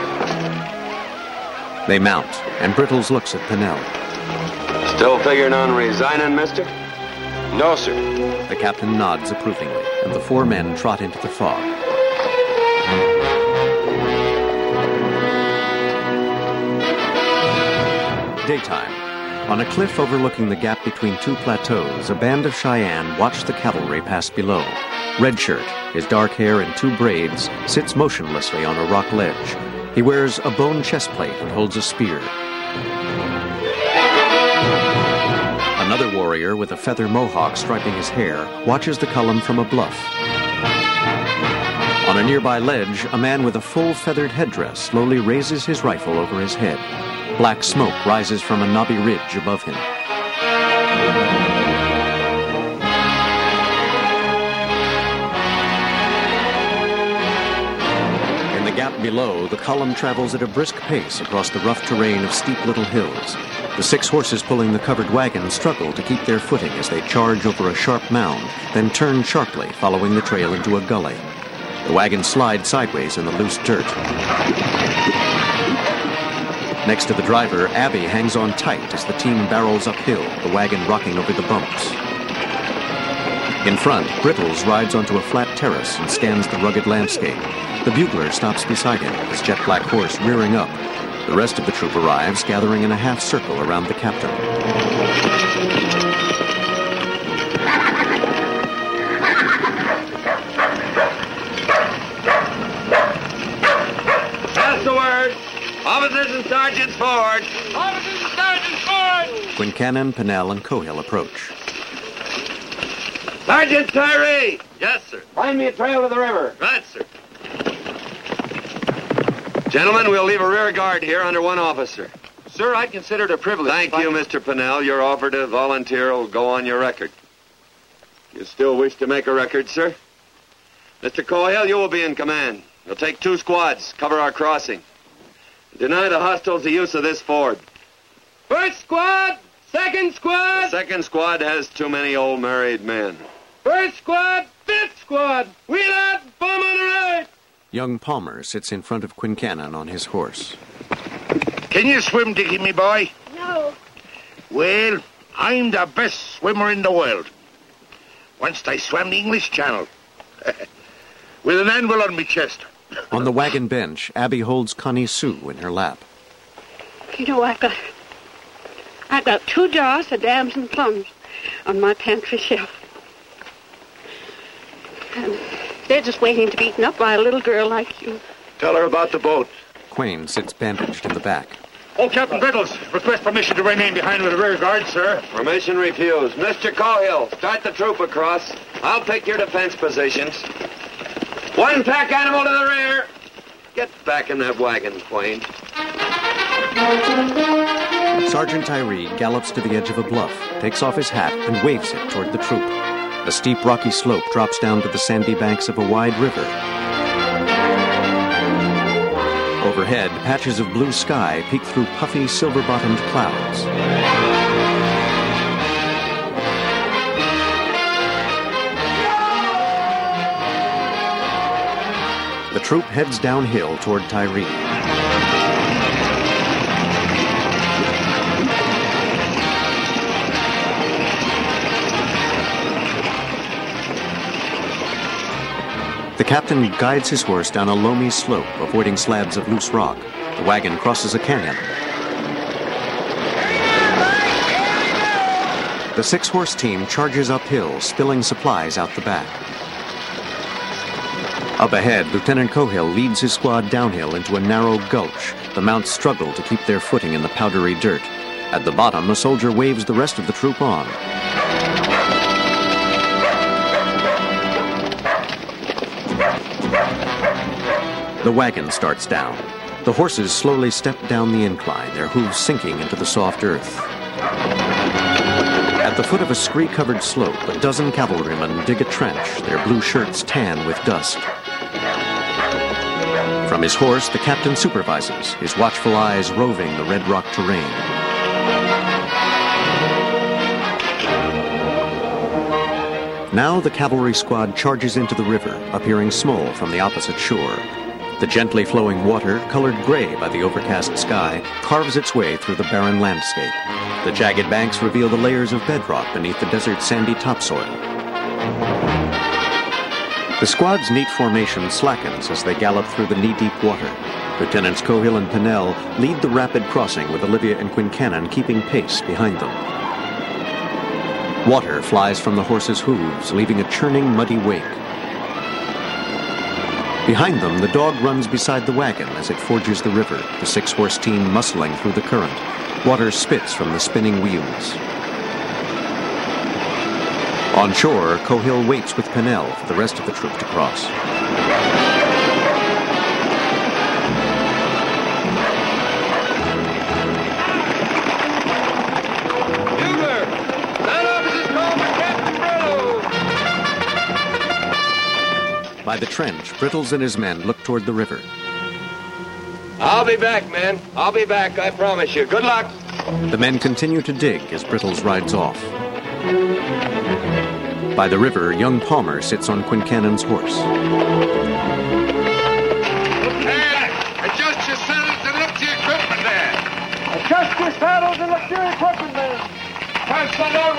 They mount, and Brittles looks at Pennell. Still figuring on resigning, mister? No, sir. The captain nods approvingly, and the 4 men trot into the fog. Daytime. On a cliff overlooking the gap between 2 plateaus, a band of Cheyenne watch the cavalry pass below. Redshirt, his dark hair in 2 braids, sits motionlessly on a rock ledge. He wears a bone chestplate and holds a spear. Another warrior with a feather mohawk striping his hair watches the column from a bluff. On a nearby ledge, a man with a full feathered headdress slowly raises his rifle over his head. Black smoke rises from a knobby ridge above him. In the gap below, the column travels at a brisk pace across the rough terrain of steep little hills. The 6 horses pulling the covered wagon struggle to keep their footing as they charge over a sharp mound, then turn sharply, following the trail into a gully. The wagon slides sideways in the loose dirt. Next to the driver, Abby hangs on tight as the team barrels uphill, the wagon rocking over the bumps. In front, Brittles rides onto a flat terrace and scans the rugged landscape. The bugler stops beside him, his jet-black horse rearing up. The rest of the troop arrives, gathering in a half circle around the captain. Pass the word. Officers and sergeants forward. Officers and sergeants forward! Quincannon, Pennell, and Cohill approach. Sergeant Tyree! Yes, sir. Find me a trail to the river. Right, sir. Gentlemen, we'll leave a rear guard here under 1 officer. Sir, I'd consider it a privilege. Thank you, Mr. Pennell. Your offer to volunteer will go on your record. You still wish to make a record, sir? Mr. Cohill, you will be in command. You'll take 2 squads, cover our crossing. Deny the hostiles the use of this ford. First squad, second squad. The 2nd squad has too many old married men. First squad, 5th squad. Wheel out, bomb on the right. Young Palmer sits in front of Quincannon on his horse. Can you swim, Dickie, me boy? No. Well, I'm the best swimmer in the world. Once I swam the English Channel. With an anvil on me chest. On the wagon bench, Abby holds Connie Sue in her lap. You know, I've got 2 jars of jams and plums on my pantry shelf. And they're just waiting to be eaten up by a little girl like you. Tell her about the boat. Quain sits bandaged in the back. Oh, Captain Brittles, request permission to remain behind with the rear guard, sir. Permission refused. Mr. Cohill, start the troop across. I'll take your defense positions. 1 pack animal to the rear. Get back in that wagon, Quain. Sergeant Tyree gallops to the edge of a bluff, takes off his hat, and waves it toward the troop. A steep, rocky slope drops down to the sandy banks of a wide river. Overhead, patches of blue sky peek through puffy, silver-bottomed clouds. The troop heads downhill toward Tyree. The captain guides his horse down a loamy slope, avoiding slabs of loose rock. The wagon crosses a canyon. The 6-horse team charges uphill, spilling supplies out the back. Up ahead, Lieutenant Cohill leads his squad downhill into a narrow gulch. The mounts struggle to keep their footing in the powdery dirt. At the bottom, a soldier waves the rest of the troop on. The wagon starts down. The horses slowly step down the incline, their hooves sinking into the soft earth. At the foot of a scree-covered slope, a dozen cavalrymen dig a trench, their blue shirts tan with dust. From his horse, the captain supervises, his watchful eyes roving the red rock terrain. Now the cavalry squad charges into the river, appearing small from the opposite shore. The gently flowing water, colored gray by the overcast sky, carves its way through the barren landscape. The jagged banks reveal the layers of bedrock beneath the desert's sandy topsoil. The squad's neat formation slackens as they gallop through the knee-deep water. Lieutenants Cohill and Pinnell lead the rapid crossing, with Olivia and Quincannon keeping pace behind them. Water flies from the horses' hooves, leaving a churning, muddy wake. Behind them, the dog runs beside the wagon as it forges the river, the 6-horse team muscling through the current. Water spits from the spinning wheels. On shore, Cohill waits with Pinnell for the rest of the troop to cross. Bugler! That officer's call for Captain Brittle! By the trench, Brittles and his men look toward the river. I'll be back, man. I'll be back, I promise you. Good luck. The men continue to dig as Brittles rides off. By the river, young Palmer sits on Quincannon's horse. Adjust your saddles and look to your equipment there. Adjust your saddles and look to your equipment, man. Pass that on,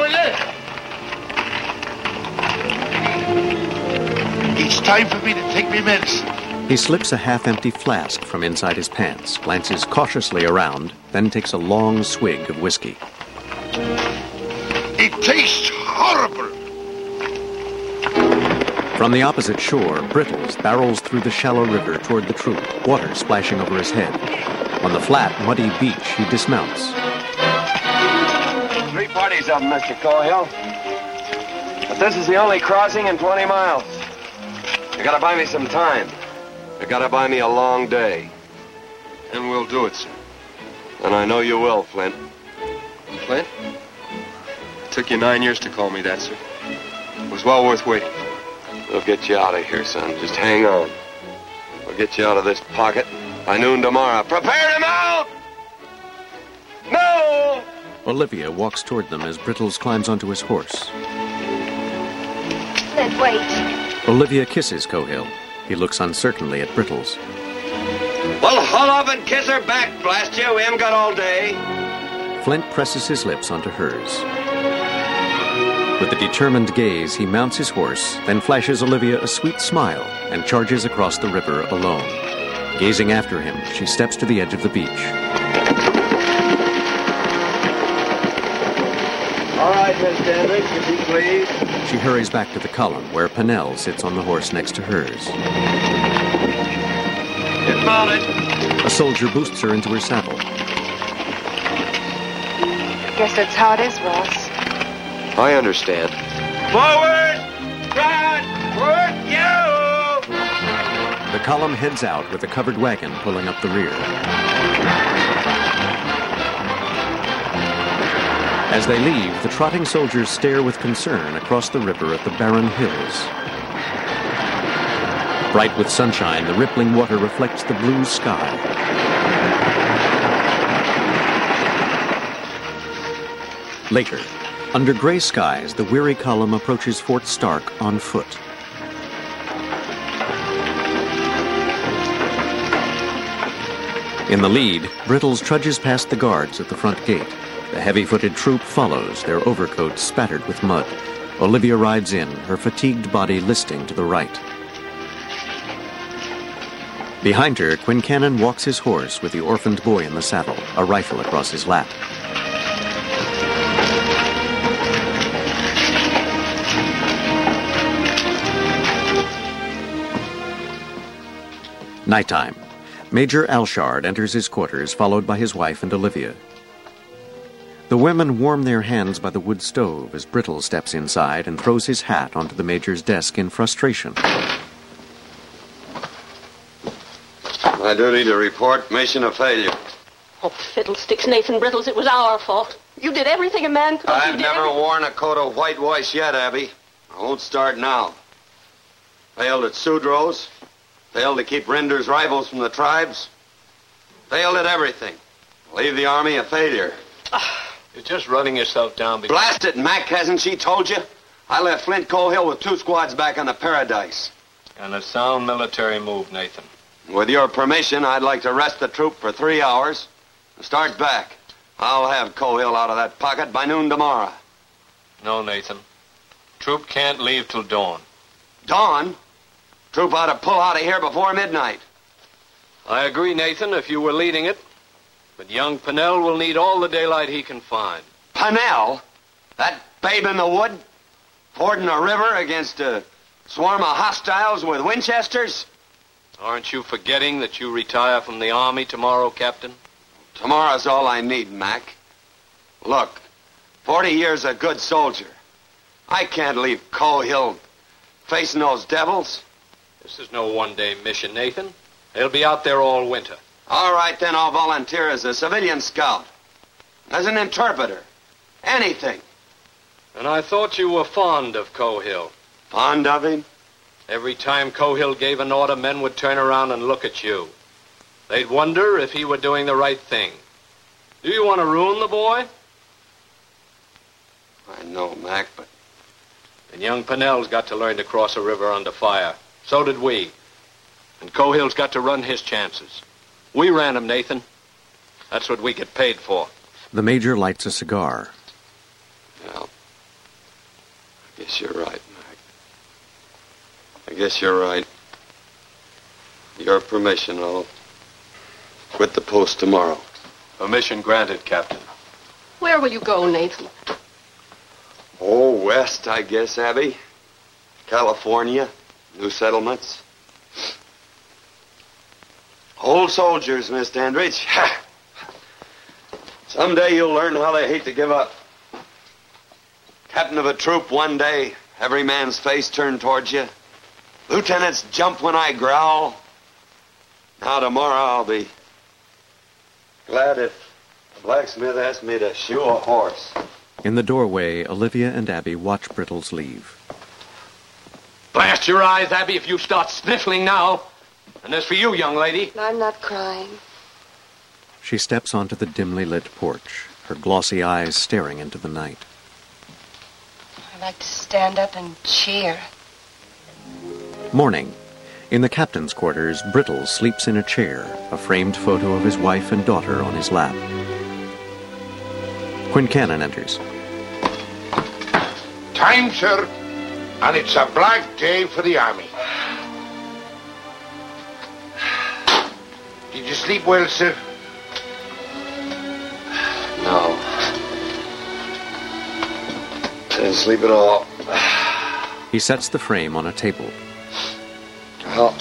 will you? It's time for me to take me medicine. He slips a half-empty flask from inside his pants, glances cautiously around, then takes a long swig of whiskey. It tastes horrible. From the opposite shore, Brittles barrels through the shallow river toward the troop, water splashing over his head. On the flat, muddy beach, he dismounts. 3 parties of them, Mr. Cohill. But this is the only crossing in 20 miles. You gotta buy me some time. You gotta buy me a long day. And we'll do it, sir. And I know you will, Flint. Flint? It took you 9 years to call me that, sir. It was well worth waiting. We'll get you out of here, son. Just hang on. We'll get you out of this pocket by noon tomorrow. Prepare to mount! No! Olivia walks toward them as Brittles climbs onto his horse. Flint, wait. Olivia kisses Cohill. He looks uncertainly at Brittles. Well, hold up and kiss her back, blast you. We haven't got all day. Flint presses his lips onto hers. With a determined gaze, he mounts his horse, then flashes Olivia a sweet smile and charges across the river alone. Gazing after him, she steps to the edge of the beach. All right, Miss Dandridge, if you please. She hurries back to the column, where Pinnell sits on the horse next to hers. Get mounted. A soldier boosts her into her saddle. Guess that's how it is, Ross. I understand. Forward! Right! Forward! You! The column heads out with a covered wagon pulling up the rear. As they leave, the trotting soldiers stare with concern across the river at the barren hills. Bright with sunshine, the rippling water reflects the blue sky. Later, under gray skies, the weary column approaches Fort Stark on foot. In the lead, Brittles trudges past the guards at the front gate. The heavy-footed troop follows, their overcoats spattered with mud. Olivia rides in, her fatigued body listing to the right. Behind her, Quincannon walks his horse with the orphaned boy in the saddle, a rifle across his lap. Nighttime. Major Alshard enters his quarters, followed by his wife and Olivia. The women warm their hands by the wood stove as Brittle steps inside and throws his hat onto the Major's desk in frustration. My duty to report mission of failure. Oh, fiddlesticks, Nathan Brittles, it was our fault. You did everything a man could. I've never worn a coat of whitewash yet, Abby. I won't start now. Failed at Sudrow's. Failed to keep Rinder's rivals from the tribes. Failed at everything. Leave the army a failure. You're just running yourself down because... Blast it, Mac, hasn't she told you? I left Flint Cohill with 2 squads back on the Paradise. And a sound military move, Nathan. With your permission, I'd like to rest the troop for 3 hours and start back. I'll have Cohill out of that pocket by noon tomorrow. No, Nathan. Troop can't leave till dawn. Dawn? Troop ought to pull out of here before midnight. I agree, Nathan, if you were leading it. But young Pennell will need all the daylight he can find. Pennell? That babe in the wood? Fording a river against a swarm of hostiles with Winchesters? Aren't you forgetting that you retire from the Army tomorrow, Captain? Tomorrow's all I need, Mac. Look, 40 years a good soldier. I can't leave Cohill facing those devils. This is no one-day mission, Nathan. They'll be out there all winter. All right, then I'll volunteer as a civilian scout. As an interpreter. Anything. And I thought you were fond of Cohill. Fond of him? Every time Cohill gave an order, men would turn around and look at you. They'd wonder if he were doing the right thing. Do you want to ruin the boy? I know, Mac, but... And young Pennell's got to learn to cross a river under fire. So did we. And Cohill's got to run his chances. We ran him, Nathan. That's what we get paid for. The Major lights a cigar. Well, I guess you're right, Mac. I guess you're right. Your permission, I'll quit the post tomorrow. Permission granted, Captain. Where will you go, Nathan? Oh, west, I guess, Abby. California, new settlements. Old soldiers, Miss Dandridge. Someday you'll learn how they hate to give up. Captain of a troop one day, every man's face turned towards you. Lieutenants jump when I growl. Now tomorrow I'll be glad if the blacksmith asked me to shoe a horse. In the doorway, Olivia and Abby watch Brittles leave. Blast your eyes, Abby, if you start sniffling now. And as for you, young lady... I'm not crying. She steps onto the dimly lit porch, her glossy eyes staring into the night. I like to stand up and cheer. Morning. In the captain's quarters, Brittles sleeps in a chair, a framed photo of his wife and daughter on his lap. Quincannon enters. Time, sir, and it's a black day for the army. Did you sleep well, sir? No. Didn't sleep at all. He sets the frame on a table. Well,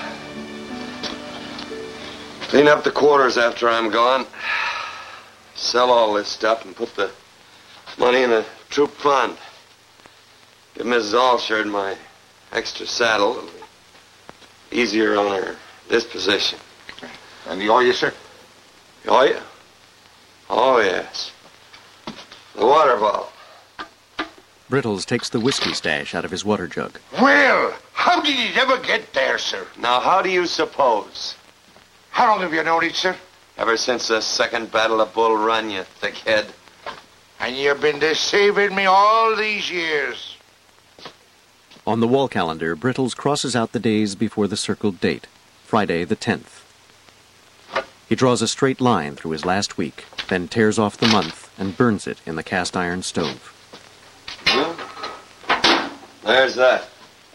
clean up the quarters after I'm gone. Sell all this stuff and put the money in a troop fund. Give Mrs. Alshard my extra saddle. It'll be easier on her disposition. And the oil, sir? The oil? Oh, yes. The water bottle. Brittles takes the whiskey stash out of his water jug. Well, how did it ever get there, sir? Now, how do you suppose? How long have you known it, sir? Ever since the second battle of Bull Run, you thickhead. And you've been deceiving me all these years. On the wall calendar, Brittles crosses out the days before the circled date, Friday the 10th. He draws a straight line through his last week, then tears off the month and burns it in the cast iron stove. Well, there's that.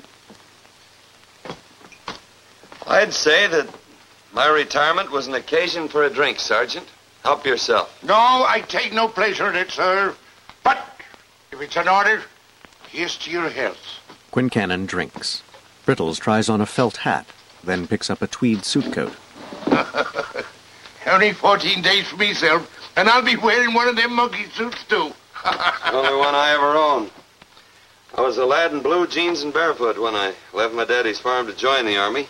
I'd say that my retirement was an occasion for a drink, Sergeant. Help yourself. No, I take no pleasure in it, sir. But if it's an order, here's to your health. Quincannon drinks. Brittles tries on a felt hat, then picks up a tweed suit coat. Only 14 days for myself, and I'll be wearing one of them monkey suits, too. The only one I ever owned. I was a lad in blue jeans and barefoot when I left my daddy's farm to join the Army.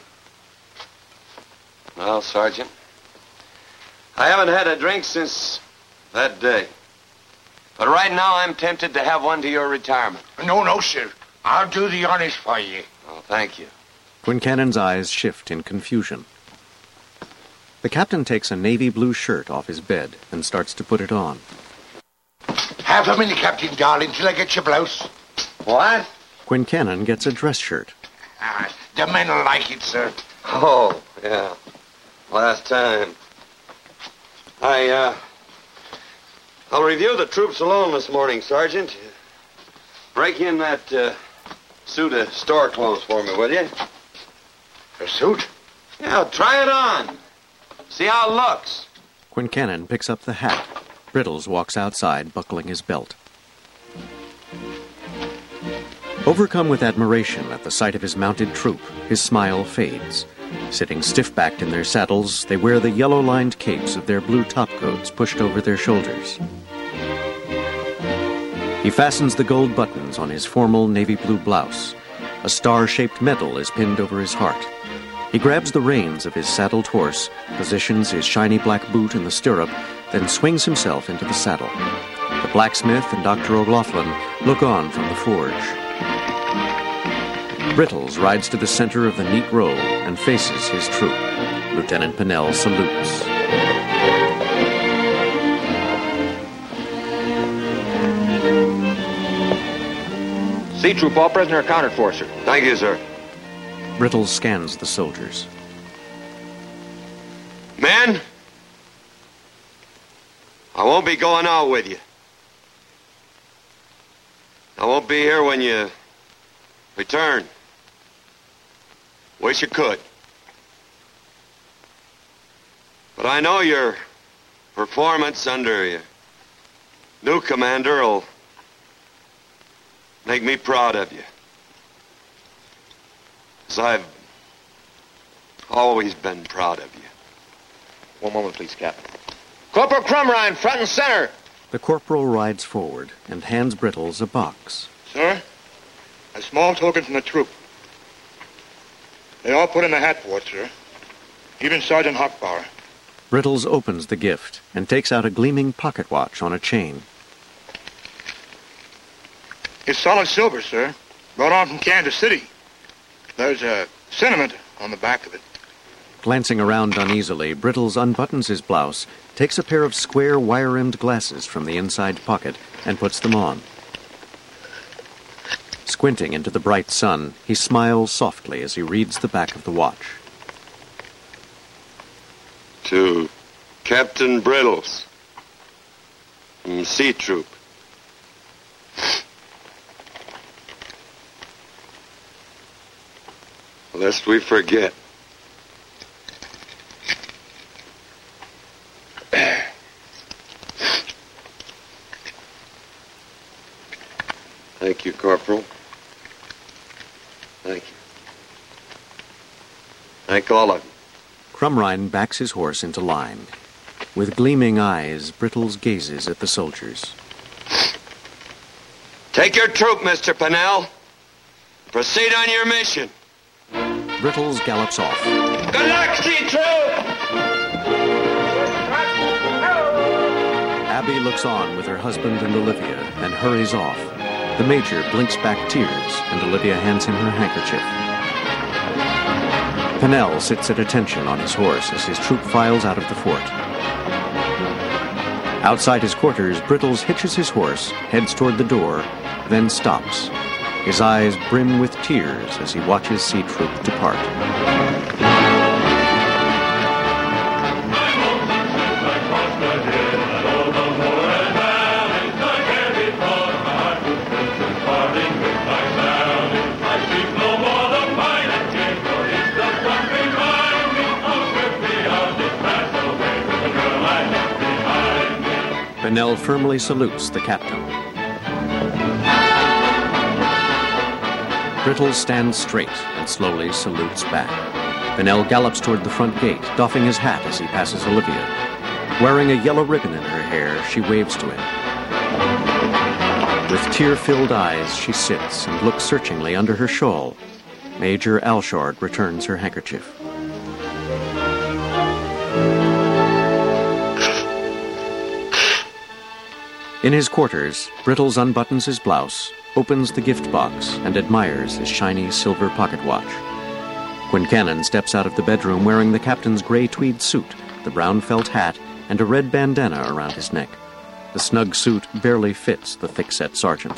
Well, Sergeant, I haven't had a drink since that day. But right now I'm tempted to have one to your retirement. No, sir. I'll do the honors for you. Oh, thank you. Quincannon's eyes shift in confusion. The captain takes a navy blue shirt off his bed and starts to put it on. Half a minute, Captain Darling, till I get your blouse. What? Quincannon gets a dress shirt. The men will like it, sir. Oh, yeah. Last time. I'll review the troops alone this morning, Sergeant. Break in that suit of store clothes for me, will you? A suit? Yeah, try it on. See how it looks. Quincannon picks up the hat. Brittles walks outside, buckling his belt. Overcome with admiration at the sight of his mounted troop, his smile fades. Sitting stiff-backed in their saddles, they wear the yellow-lined capes of their blue topcoats pushed over their shoulders. He fastens the gold buttons on his formal navy blue blouse. A star-shaped medal is pinned over his heart. He grabs the reins of his saddled horse, positions his shiny black boot in the stirrup, then swings himself into the saddle. The blacksmith and Dr. O'Loughlin look on from the forge. Brittles rides to the center of the neat row and faces his troop. Lieutenant Pennell salutes. C Troop, all prisoner accounted for, sir. Thank you, sir. Brittles scans the soldiers. Men, I won't be going out with you. I won't be here when you return. Wish you could. But I know your performance under your new commander will make me proud of you. As I've always been proud of you. One moment, please, Captain. Corporal Crumrine, front and center. The corporal rides forward and hands Brittles a box. Sir, a small token from the troop. They all put in the hat for it, sir. Even Sergeant Hochbauer. Brittles opens the gift and takes out a gleaming pocket watch on a chain. It's solid silver, sir. Brought on from Kansas City. There's a sentiment on the back of it. Glancing around uneasily, Brittles unbuttons his blouse, takes a pair of square wire-rimmed glasses from the inside pocket, and puts them on. Squinting into the bright sun, he smiles softly as he reads the back of the watch. To Captain Brittles from C Troop. Lest we forget. Thank you, Corporal. Thank you. Thank all of you. Crumrine backs his horse into line. With gleaming eyes, Brittles gazes at the soldiers. Take your troop, Mr. Pennell. Proceed on your mission. Brittles gallops off. Good luck, C Troop! Abby looks on with her husband and Olivia and hurries off. The major blinks back tears, and Olivia hands him her handkerchief. Pennell sits at attention on his horse as his troop files out of the fort. Outside his quarters, Brittles hitches his horse, heads toward the door, then stops. His eyes brim with tears as he watches C Troop depart. Pennell firmly salutes the captain. Brittles stands straight and slowly salutes back. Pennell gallops toward the front gate, doffing his hat as he passes Olivia. Wearing a yellow ribbon in her hair, she waves to him. With tear-filled eyes, she sits and looks searchingly under her shawl. Major Alshard returns her handkerchief. In his quarters, Brittles unbuttons his blouse, opens the gift box, and admires his shiny silver pocket watch. Quincannon steps out of the bedroom wearing the captain's gray tweed suit, the brown felt hat, and a red bandana around his neck. The snug suit barely fits the thick-set sergeant.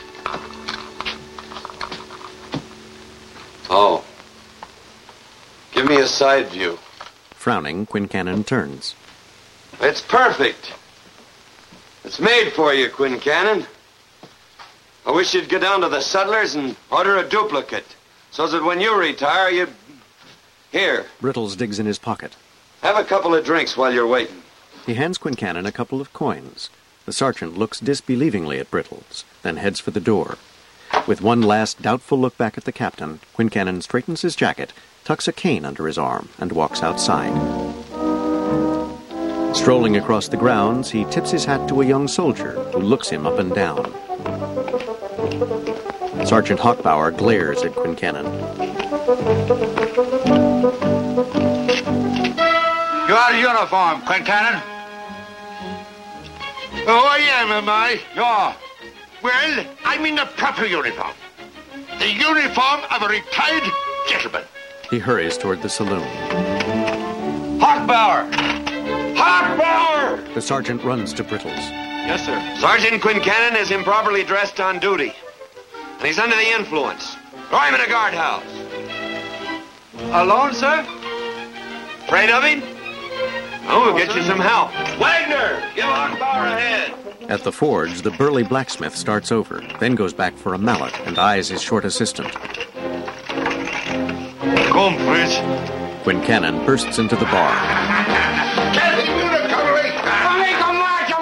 Oh. Give me a side view. Frowning, Quincannon turns. It's perfect. It's made for you, Quincannon. I wish you'd go down to the Settlers and order a duplicate, so that when you retire, you... Here. Brittles digs in his pocket. Have a couple of drinks while you're waiting. He hands Quincannon a couple of coins. The sergeant looks disbelievingly at Brittles, then heads for the door. With one last doubtful look back at the captain, Quincannon straightens his jacket, tucks a cane under his arm, and walks outside. Strolling across the grounds, he tips his hat to a young soldier who looks him up and down. Sergeant Hochbauer glares at Quincannon. You out of uniform, Quincannon? Oh, I am I? Yeah. Well, I'm in the proper uniform. The uniform of a retired gentleman. He hurries toward the saloon. Hochbauer! Hochbauer! The sergeant runs to Brittles. Yes, sir. Sergeant Quincannon is improperly dressed on duty. And he's under the influence. Throw him in a guardhouse. Alone, sir? Afraid of him? Oh, we'll get you some help. Wagner, give Hochbauer a hand. At the forge, the burly blacksmith starts over, then goes back for a mallet and eyes his short assistant. Come, Fritz. Quincannon bursts into the bar. Get him, you cavalry! Make a march,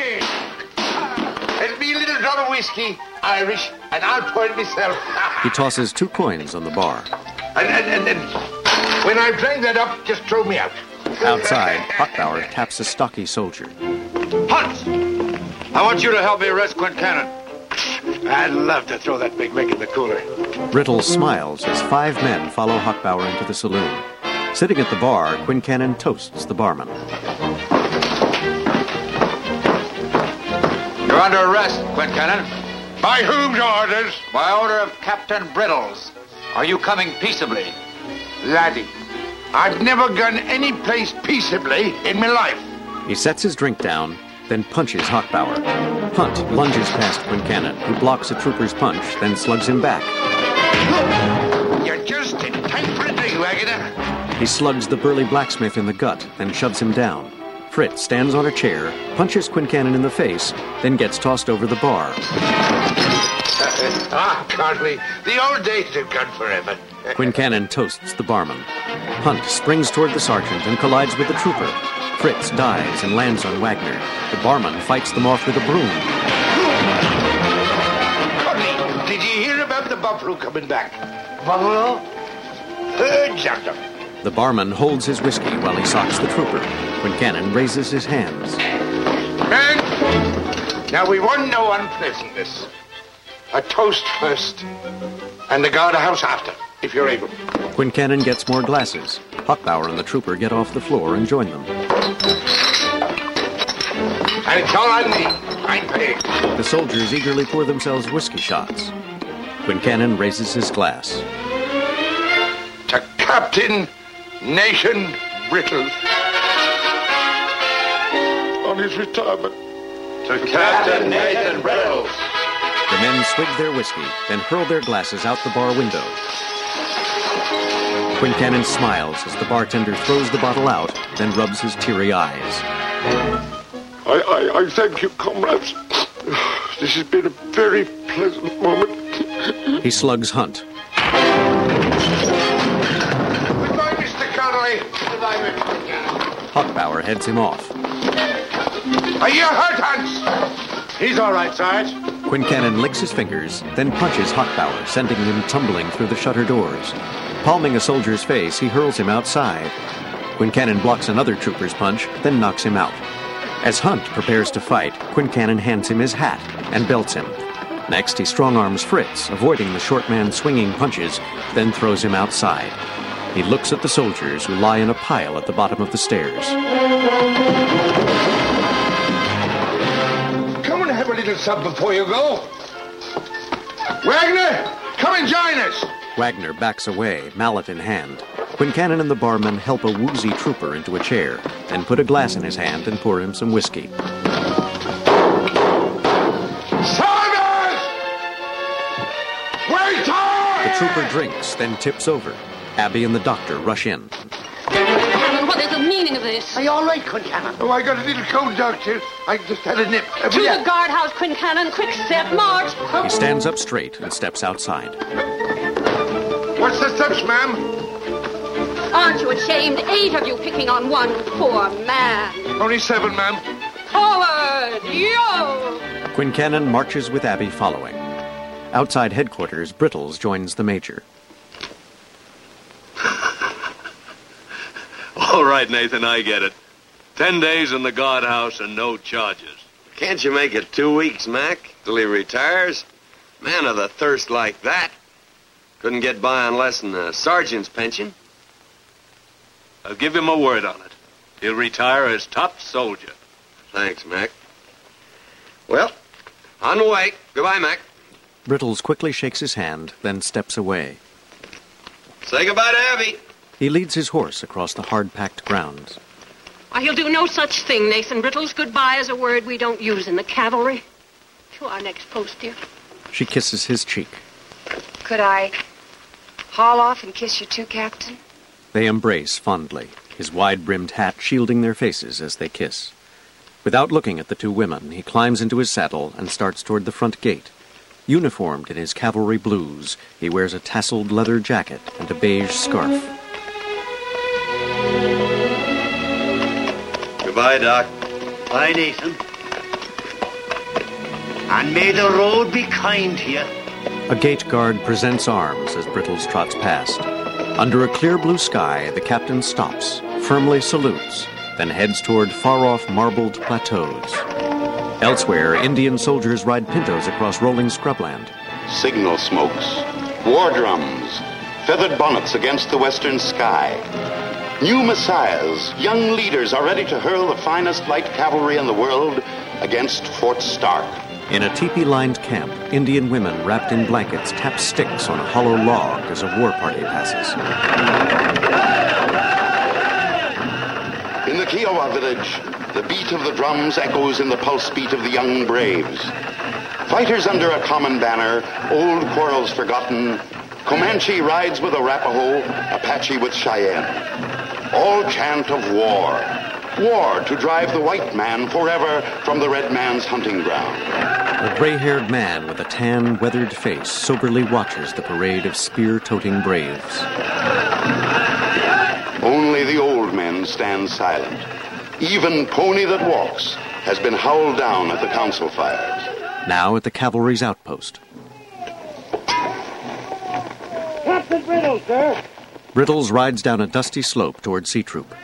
It'll be a little drop of whiskey, Irish, and I'll pour it myself. He tosses 2 coins on the bar. And when I've drank that up, just throw me out. Outside, Hochbauer taps a stocky soldier. Hunt! I want you to help me arrest Quincannon. I'd love to throw that big rig in the cooler. Brittles smiles as 5 men follow Hochbauer into the saloon. Sitting at the bar, Quincannon toasts the barman. You're under arrest, Quincannon. By whom's orders? By order of Captain Brittles. Are you coming peaceably? Laddie, I've never gone any place peaceably in my life. He sets his drink down, then punches Hochbauer. Hunt lunges past Quincannon, who blocks a trooper's punch, then slugs him back. You're just in time for a drink, Wagner. He slugs the burly blacksmith in the gut, then shoves him down. Fritz stands on a chair, punches Quincannon in the face, then gets tossed over the bar. Conley, the old days have gone forever. Quincannon toasts the barman. Hunt springs toward the sergeant and collides with the trooper. Fritz dives and lands on Wagner. The barman fights them off with a broom. Conley, did you hear about the buffalo coming back? Buffalo? Heard something. The barman holds his whiskey while he socks the trooper. Quincannon raises his hands. Men, now we want no unpleasantness. A toast first, and the guardhouse after, if you're able. Quincannon gets more glasses. Hochbauer and the trooper get off the floor and join them. And it's all on me. I'm paying. The soldiers eagerly pour themselves whiskey shots. Quincannon raises his glass. To Captain Nathan Brittles. On his retirement. To Captain Nathan Brittles. The men swig their whiskey, then hurl their glasses out the bar window. Quincannon smiles as the bartender throws the bottle out, then rubs his teary eyes. I thank you, comrades. This has been a very pleasant moment. He slugs Hunt. Goodbye, Mr. Connolly. Goodbye, Mr. Connolly. Hochbauer heads him off. Are you hurt, Hans? He's all right, Sarge. Quincannon licks his fingers, then punches Hochbauer, sending him tumbling through the shutter doors. Palming a soldier's face, he hurls him outside. Quincannon blocks another trooper's punch, then knocks him out. As Hunt prepares to fight, Quincannon hands him his hat and belts him. Next, he strong-arms Fritz, avoiding the short man's swinging punches, then throws him outside. He looks at the soldiers who lie in a pile at the bottom of the stairs. Come and have a little sub before you go. Wagner, come and join us. Wagner backs away, mallet in hand. Quincannon and the barman help a woozy trooper into a chair, then put a glass in his hand and pour him some whiskey. Saunders! Waiter! The trooper drinks, then tips over. Abby and the doctor rush in. Quincannon, what is the meaning of this? Are you all right, Quincannon? Oh, I got a little cold, doctor. I just had a nip. To the guardhouse, Quincannon. Quick, set, march. He stands up straight and steps outside. What's the steps, ma'am? Aren't you ashamed? 8 of you picking on one poor man. Only 7, ma'am. Forward, yo! Quincannon marches with Abby following. Outside headquarters, Brittles joins the major. All right, Nathan, I get it. 10 days in the guardhouse and no charges. Can't you make it 2 weeks, Mac, till he retires? Man of the thirst like that. Couldn't get by on less than a sergeant's pension. I'll give him a word on it. He'll retire as top soldier. Thanks, Mac. Well, on the way. Goodbye, Mac. Brittles quickly shakes his hand, then steps away. Say goodbye to Abby. He leads his horse across the hard-packed grounds. Why, he'll do no such thing, Nathan Brittles. Goodbye is a word we don't use in the cavalry. To our next post, dear. She kisses his cheek. Could I haul off and kiss you too, Captain? They embrace fondly, his wide-brimmed hat shielding their faces as they kiss. Without looking at the two women, he climbs into his saddle and starts toward the front gate. Uniformed in his cavalry blues, he wears a tasseled leather jacket and a beige scarf. Goodbye, Doc. Bye, Nathan. And may the road be kind to you. A gate guard presents arms as Brittles trots past. Under a clear blue sky, the captain stops, firmly salutes, then heads toward far-off marbled plateaus. Elsewhere, Indian soldiers ride pintos across rolling scrubland. Signal smokes, war drums, feathered bonnets against the western sky. New messiahs, young leaders are ready to hurl the finest light cavalry in the world against Fort Stark. In a teepee-lined camp, Indian women wrapped in blankets tap sticks on a hollow log as a war party passes. In the Kiowa village, the beat of the drums echoes in the pulse beat of the young braves. Fighters under a common banner, old quarrels forgotten, Comanche rides with Arapaho, Apache with Cheyenne. All chant of war. War to drive the white man forever from the red man's hunting ground. A gray-haired man with a tan, weathered face soberly watches the parade of spear-toting braves. Only the old men stand silent. Even Pony That Walks has been howled down at the council fires. Now at the cavalry's outpost. Captain Brittles, sir. Brittles rides down a dusty slope toward C Troop.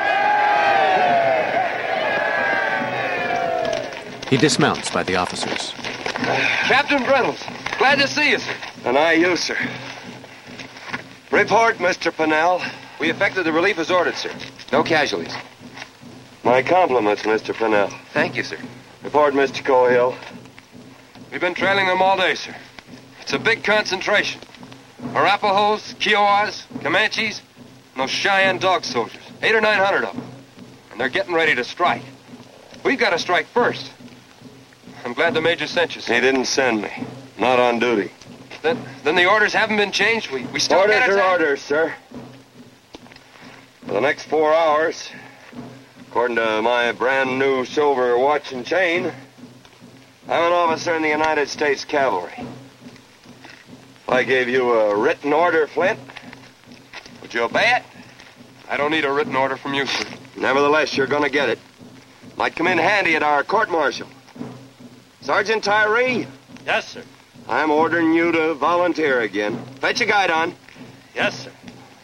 He dismounts by the officers. Captain Brittles, glad to see you, sir. And I you, sir. Report, Mr. Pennell. We effected the relief as ordered, sir. No casualties. My compliments, Mr. Pennell. Thank you, sir. Report, Mr. Cohill. We've been trailing them all day, sir. It's a big concentration. Arapahoes, Kiowas, Comanches, and those Cheyenne dog soldiers. 800 or 900 of them. And they're getting ready to strike. We've got to strike first. I'm glad the Major sent you, sir. He didn't send me. Not on duty. Then the orders haven't been changed? We still Orders can't are attack? orders, sir. For the next 4 hours, according to my brand new silver watch and chain, I'm an officer in the United States Cavalry. If I gave you a written order, Flint, would you obey it? I don't need a written order from you, sir. Nevertheless, you're going to get it. Might come in handy at our court-martial. Sergeant Tyree? Yes, sir. I'm ordering you to volunteer again. Fetch a guidon. Yes, sir.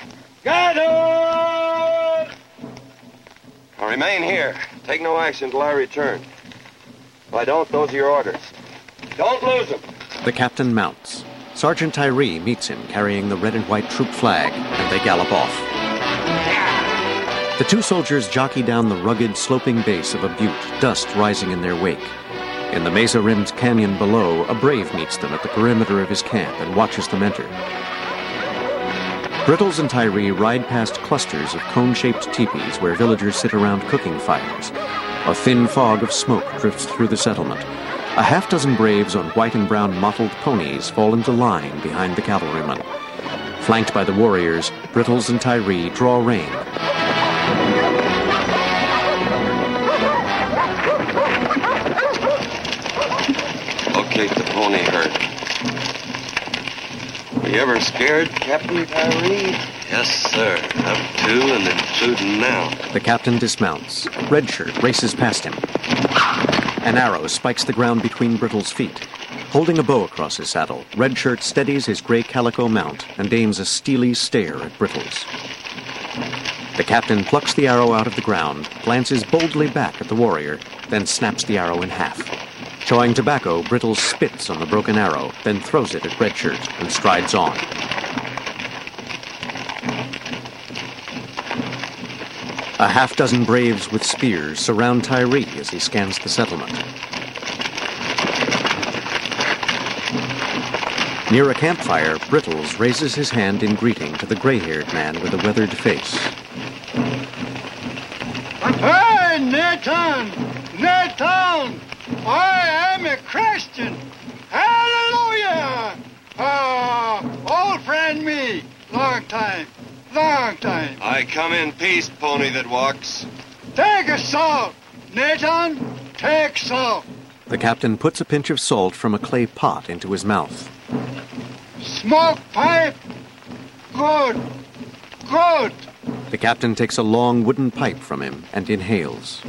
Guidon! Now remain here. Take no action until I return. If I don't, those are your orders. Don't lose them. The captain mounts. Sergeant Tyree meets him carrying the red and white troop flag, and they gallop off. The two soldiers jockey down the rugged, sloping base of a butte, dust rising in their wake. In the mesa-rimmed canyon below, a brave meets them at the perimeter of his camp and watches them enter. Brittles and Tyree ride past clusters of cone-shaped teepees where villagers sit around cooking fires. A thin fog of smoke drifts through the settlement. A half-dozen braves on white and brown mottled ponies fall into line behind the cavalrymen. Flanked by the warriors, Brittles and Tyree draw rein. Locate the pony herd. Were you ever scared, Captain Tyree? Yes, sir. Up to and including now. The captain dismounts. Redshirt races past him. An arrow spikes the ground between Brittles' feet. Holding a bow across his saddle, Redshirt steadies his gray calico mount and aims a steely stare at Brittles. The captain plucks the arrow out of the ground, glances boldly back at the warrior, then snaps the arrow in half. Chewing tobacco, Brittles spits on the broken arrow, then throws it at Redshirt and strides on. A half-dozen braves with spears surround Tyree as he scans the settlement. Near a campfire, Brittles raises his hand in greeting to the gray-haired man with a weathered face. Hey, Nathan! Nathan! I am a Christian! Hallelujah! Old friend me. Long time. I come in peace, pony that walks. Take a salt. Nathan, take salt. The captain puts a pinch of salt from a clay pot into his mouth. Smoke pipe. Good. The captain takes a long wooden pipe from him and inhales.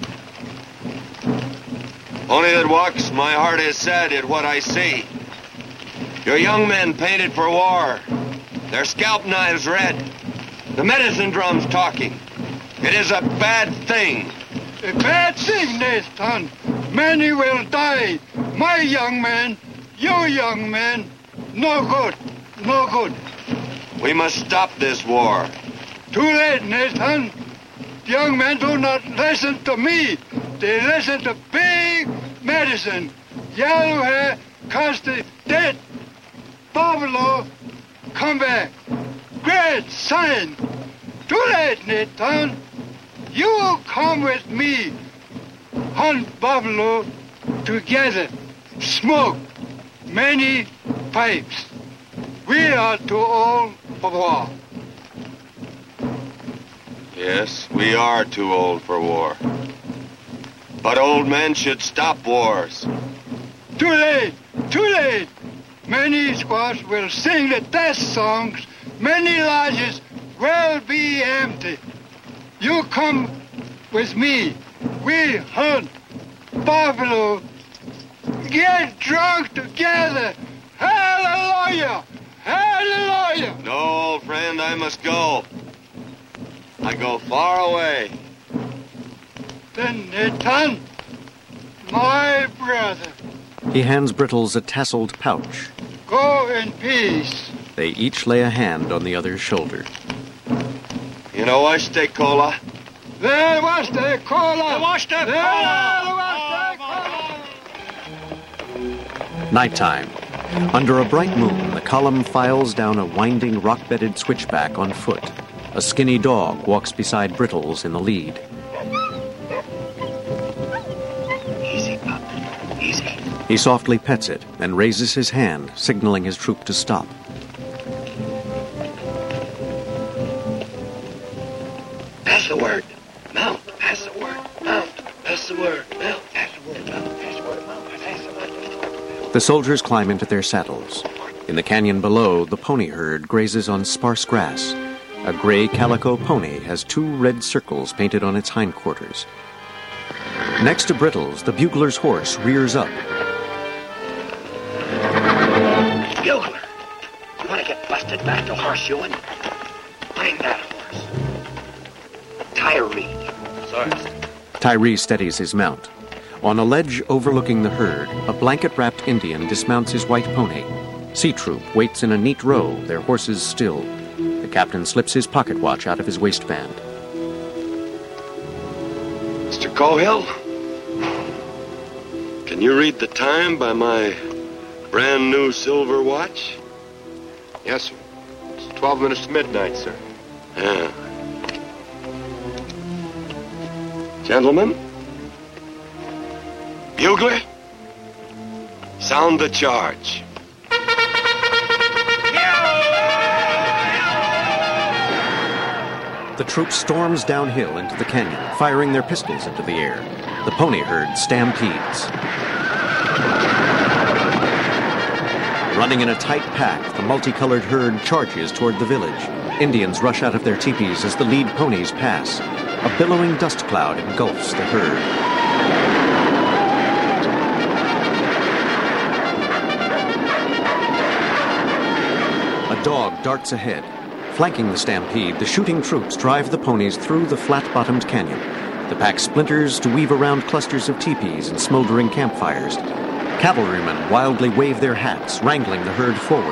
Pony that walks, my heart is sad at what I see. Your young men painted for war. Their scalp knives red. The medicine drums talking. It is a bad thing. A bad thing, Nathan. Many will die. My young man, your young man. No good. We must stop this war. Too late, Nathan. The young men do not listen to me. They listen to big medicine. Yellow hair cause the dead. Buffalo, come back. Great sign. Too late, Nathan. You come with me. Hunt buffalo together. Smoke many pipes. We are too old for war. Yes, we are too old for war. But old men should stop wars. Too late. Many squaws will sing the death songs. Many lodges will be empty. You come with me. We hunt buffalo. Get drunk together. Hallelujah! No, old friend, I must go. I go far away. Then, Nathan, my brother, He hands Brittles a tasseled pouch. go in peace. They each lay a hand on the other's shoulder. You know what, Cola? There was the cola. There was the cola. Nighttime. Under a bright moon, the column files down a winding rock-bedded switchback on foot. A skinny dog walks beside Brittles in the lead. Easy, pup. Easy. He softly pets it and raises his hand, signaling his troop to stop. Pass the word. Mount. Pass the word. Mount. Pass the word. Mount. Pass the word. Mount. Pass the word. Mount. Pass the word. The soldiers climb into their saddles. In the canyon below, the pony herd grazes on sparse grass. A gray calico pony has 2 red circles painted on its hindquarters. Next to Brittles, the bugler's horse rears up. Bugler, you want to get busted back to horseshoeing? Bring that horse. Tyree. Sorry. Tyree steadies his mount. On a ledge overlooking the herd, a blanket-wrapped Indian dismounts his white pony. C Troop waits in a neat row, their horses still. The captain slips his pocket watch out of his waistband. Mr. Cohill, can you read the time by my brand new silver watch? Yes, sir. It's 12 minutes to midnight, sir. Yeah. Gentlemen, bugler, sound the charge. The troop storms downhill into the canyon, firing their pistols into the air. The pony herd stampedes. Running in a tight pack, the multicolored herd charges toward the village. Indians rush out of their teepees as the lead ponies pass. A billowing dust cloud engulfs the herd. A dog darts ahead. Flanking the stampede, the shooting troops drive the ponies through the flat-bottomed canyon. The pack splinters to weave around clusters of teepees and smoldering campfires. Cavalrymen wildly wave their hats, wrangling the herd forward.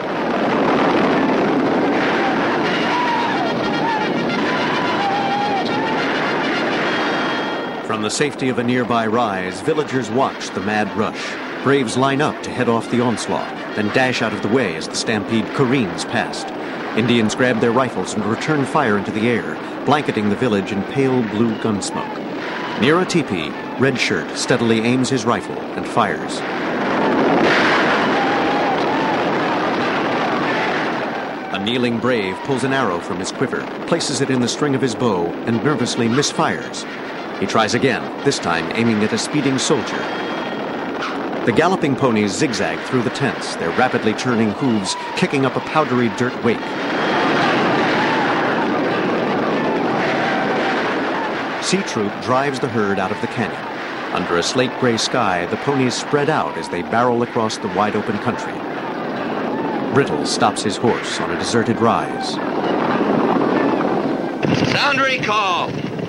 From the safety of a nearby rise, villagers watch the mad rush. Braves line up to head off the onslaught, then dash out of the way as the stampede careens past. Indians grab their rifles and return fire into the air, blanketing the village in pale blue gunsmoke. Near a teepee, Red Shirt steadily aims his rifle and fires. A kneeling brave pulls an arrow from his quiver, places it in the string of his bow, and nervously misfires. He tries again, this time aiming at a speeding soldier. The galloping ponies zigzag through the tents, their rapidly churning hooves kicking up a powdery dirt wake. C Troop drives the herd out of the canyon. Under a slate-gray sky, the ponies spread out as they barrel across the wide-open country. Brittles stops his horse on a deserted rise. Sound recall!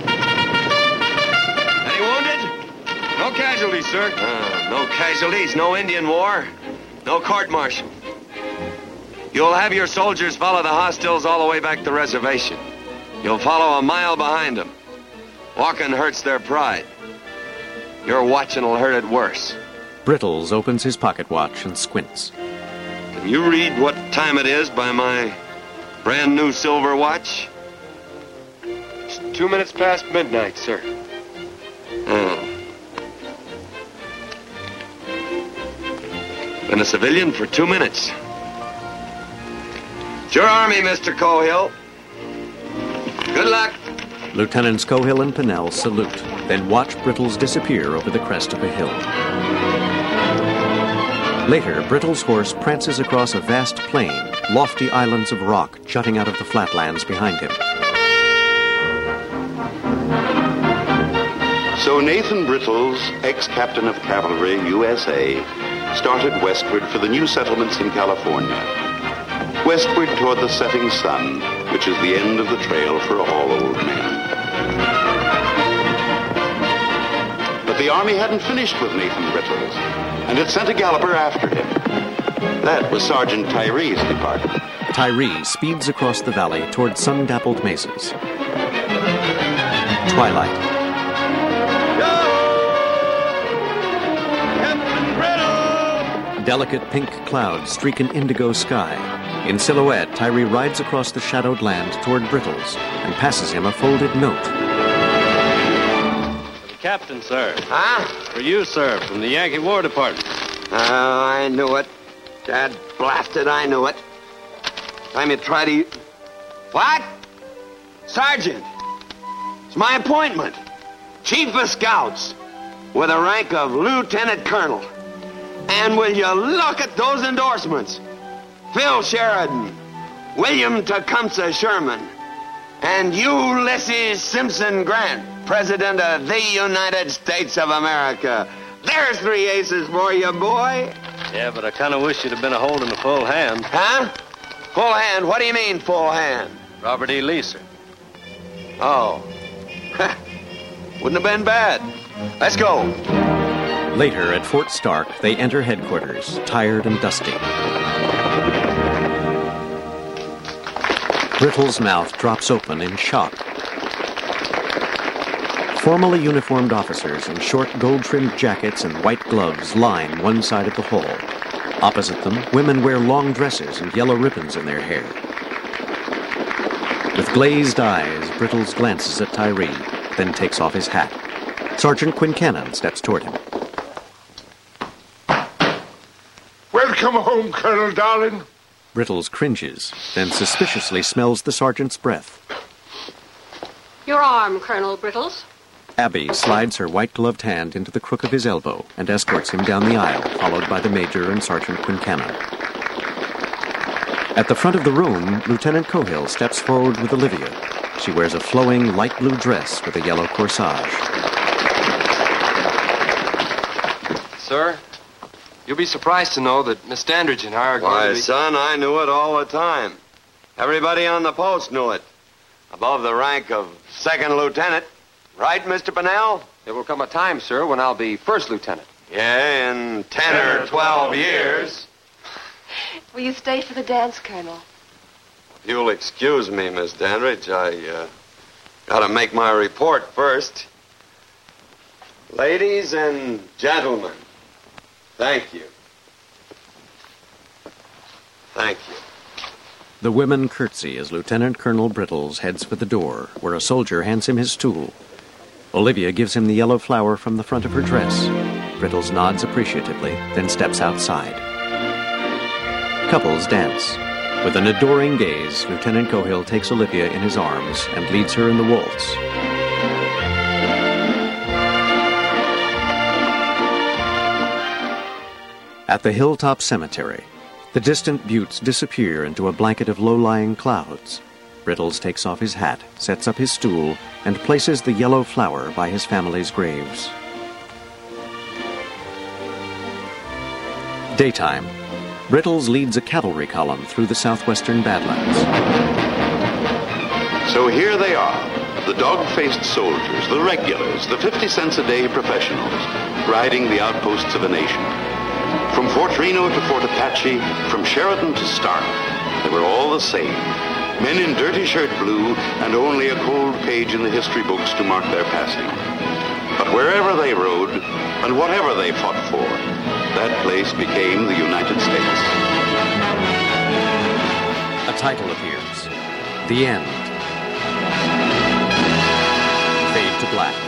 Any wounded? No casualties, sir. No casualties, no Indian war, no court-martial. You'll have your soldiers follow the hostiles all the way back to the reservation. You'll follow a mile behind them. Walking hurts their pride. Your watching will hurt it worse. Brittles opens his pocket watch and squints. Can you read what time it is by my brand new silver watch? It's 2 minutes past midnight, sir. Oh. Been a civilian for 2 minutes. It's your army, Mr. Cohill. Good luck. Lieutenants Cohill and Pinnell salute, then watch Brittles disappear over the crest of a hill. Later, Brittles' horse prances across a vast plain, lofty islands of rock jutting out of the flatlands behind him. So Nathan Brittles, ex-captain of cavalry, USA, started westward for the new settlements in California. Westward toward the setting sun, which is the end of the trail for all old men. But the army hadn't finished with Nathan Brittles, and had sent a galloper after him. That was Sergeant Tyree's department. Tyree speeds across the valley toward sun-dappled mesas. Twilight. Delicate pink clouds streak an indigo sky. In silhouette, Tyree rides across the shadowed land toward Brittles and passes him a folded note. For the captain, sir. Huh? For you, sir, from the Yankee War Department. Oh, I knew it. Dad blasted, I knew it. Time you try to... What? Sergeant. It's my appointment. Chief of Scouts. With the rank of Lieutenant Colonel. And will you look at those endorsements? Phil Sheridan, William Tecumseh Sherman, and Ulysses Simpson Grant, President of the United States of America. There's 3 aces for you, boy. Yeah, but I kind of wish you'd have been holding a full hand. Huh? Full hand? What do you mean, full hand? Robert E. Lee, sir. Oh. Wouldn't have been bad. Let's go. Later, at Fort Stark, they enter headquarters, tired and dusty. Brittles' mouth drops open in shock. Formally uniformed officers in short gold-trimmed jackets and white gloves line one side of the hall. Opposite them, women wear long dresses and yellow ribbons in their hair. With glazed eyes, Brittles glances at Tyree, then takes off his hat. Sergeant Quincannon steps toward him. Welcome home, Colonel Darling. Brittles cringes, then suspiciously smells the sergeant's breath. Your arm, Colonel Brittles. Abby slides her white-gloved hand into the crook of his elbow and escorts him down the aisle, followed by the Major and Sergeant Quincannon. At the front of the room, Lieutenant Cohill steps forward with Olivia. She wears a flowing light blue dress with a yellow corsage. Sir, you'll be surprised to know that Miss Dandridge and I are going Why, to be... son, I knew it all the time. Everybody on the post knew it. Above the rank of second lieutenant. Right, Mr. Pennell? There will come a time, sir, when I'll be first lieutenant. Yeah, in 10 or 12 years. Will you stay for the dance, Colonel? If you'll excuse me, Miss Dandridge, I gotta make my report first. Ladies and gentlemen, thank you. Thank you. The women curtsy as Lieutenant Colonel Brittles heads for the door, where a soldier hands him his stool. Olivia gives him the yellow flower from the front of her dress. Brittles nods appreciatively, then steps outside. Couples dance. With an adoring gaze, Lieutenant Cohill takes Olivia in his arms and leads her in the waltz. At the hilltop cemetery, the distant buttes disappear into a blanket of low-lying clouds. Brittles takes off his hat, sets up his stool, and places the yellow flower by his family's graves. Daytime. Brittles leads a cavalry column through the southwestern Badlands. So here they are, the dog-faced soldiers, the regulars, the 50 cents a day professionals, riding the outposts of a nation. From Fort Reno to Fort Apache, from Sheridan to Stark, they were all the same. Men in dirty shirt blue and only a cold page in the history books to mark their passing. But wherever they rode and whatever they fought for, that place became the United States. A title appears. The End. Fade to black.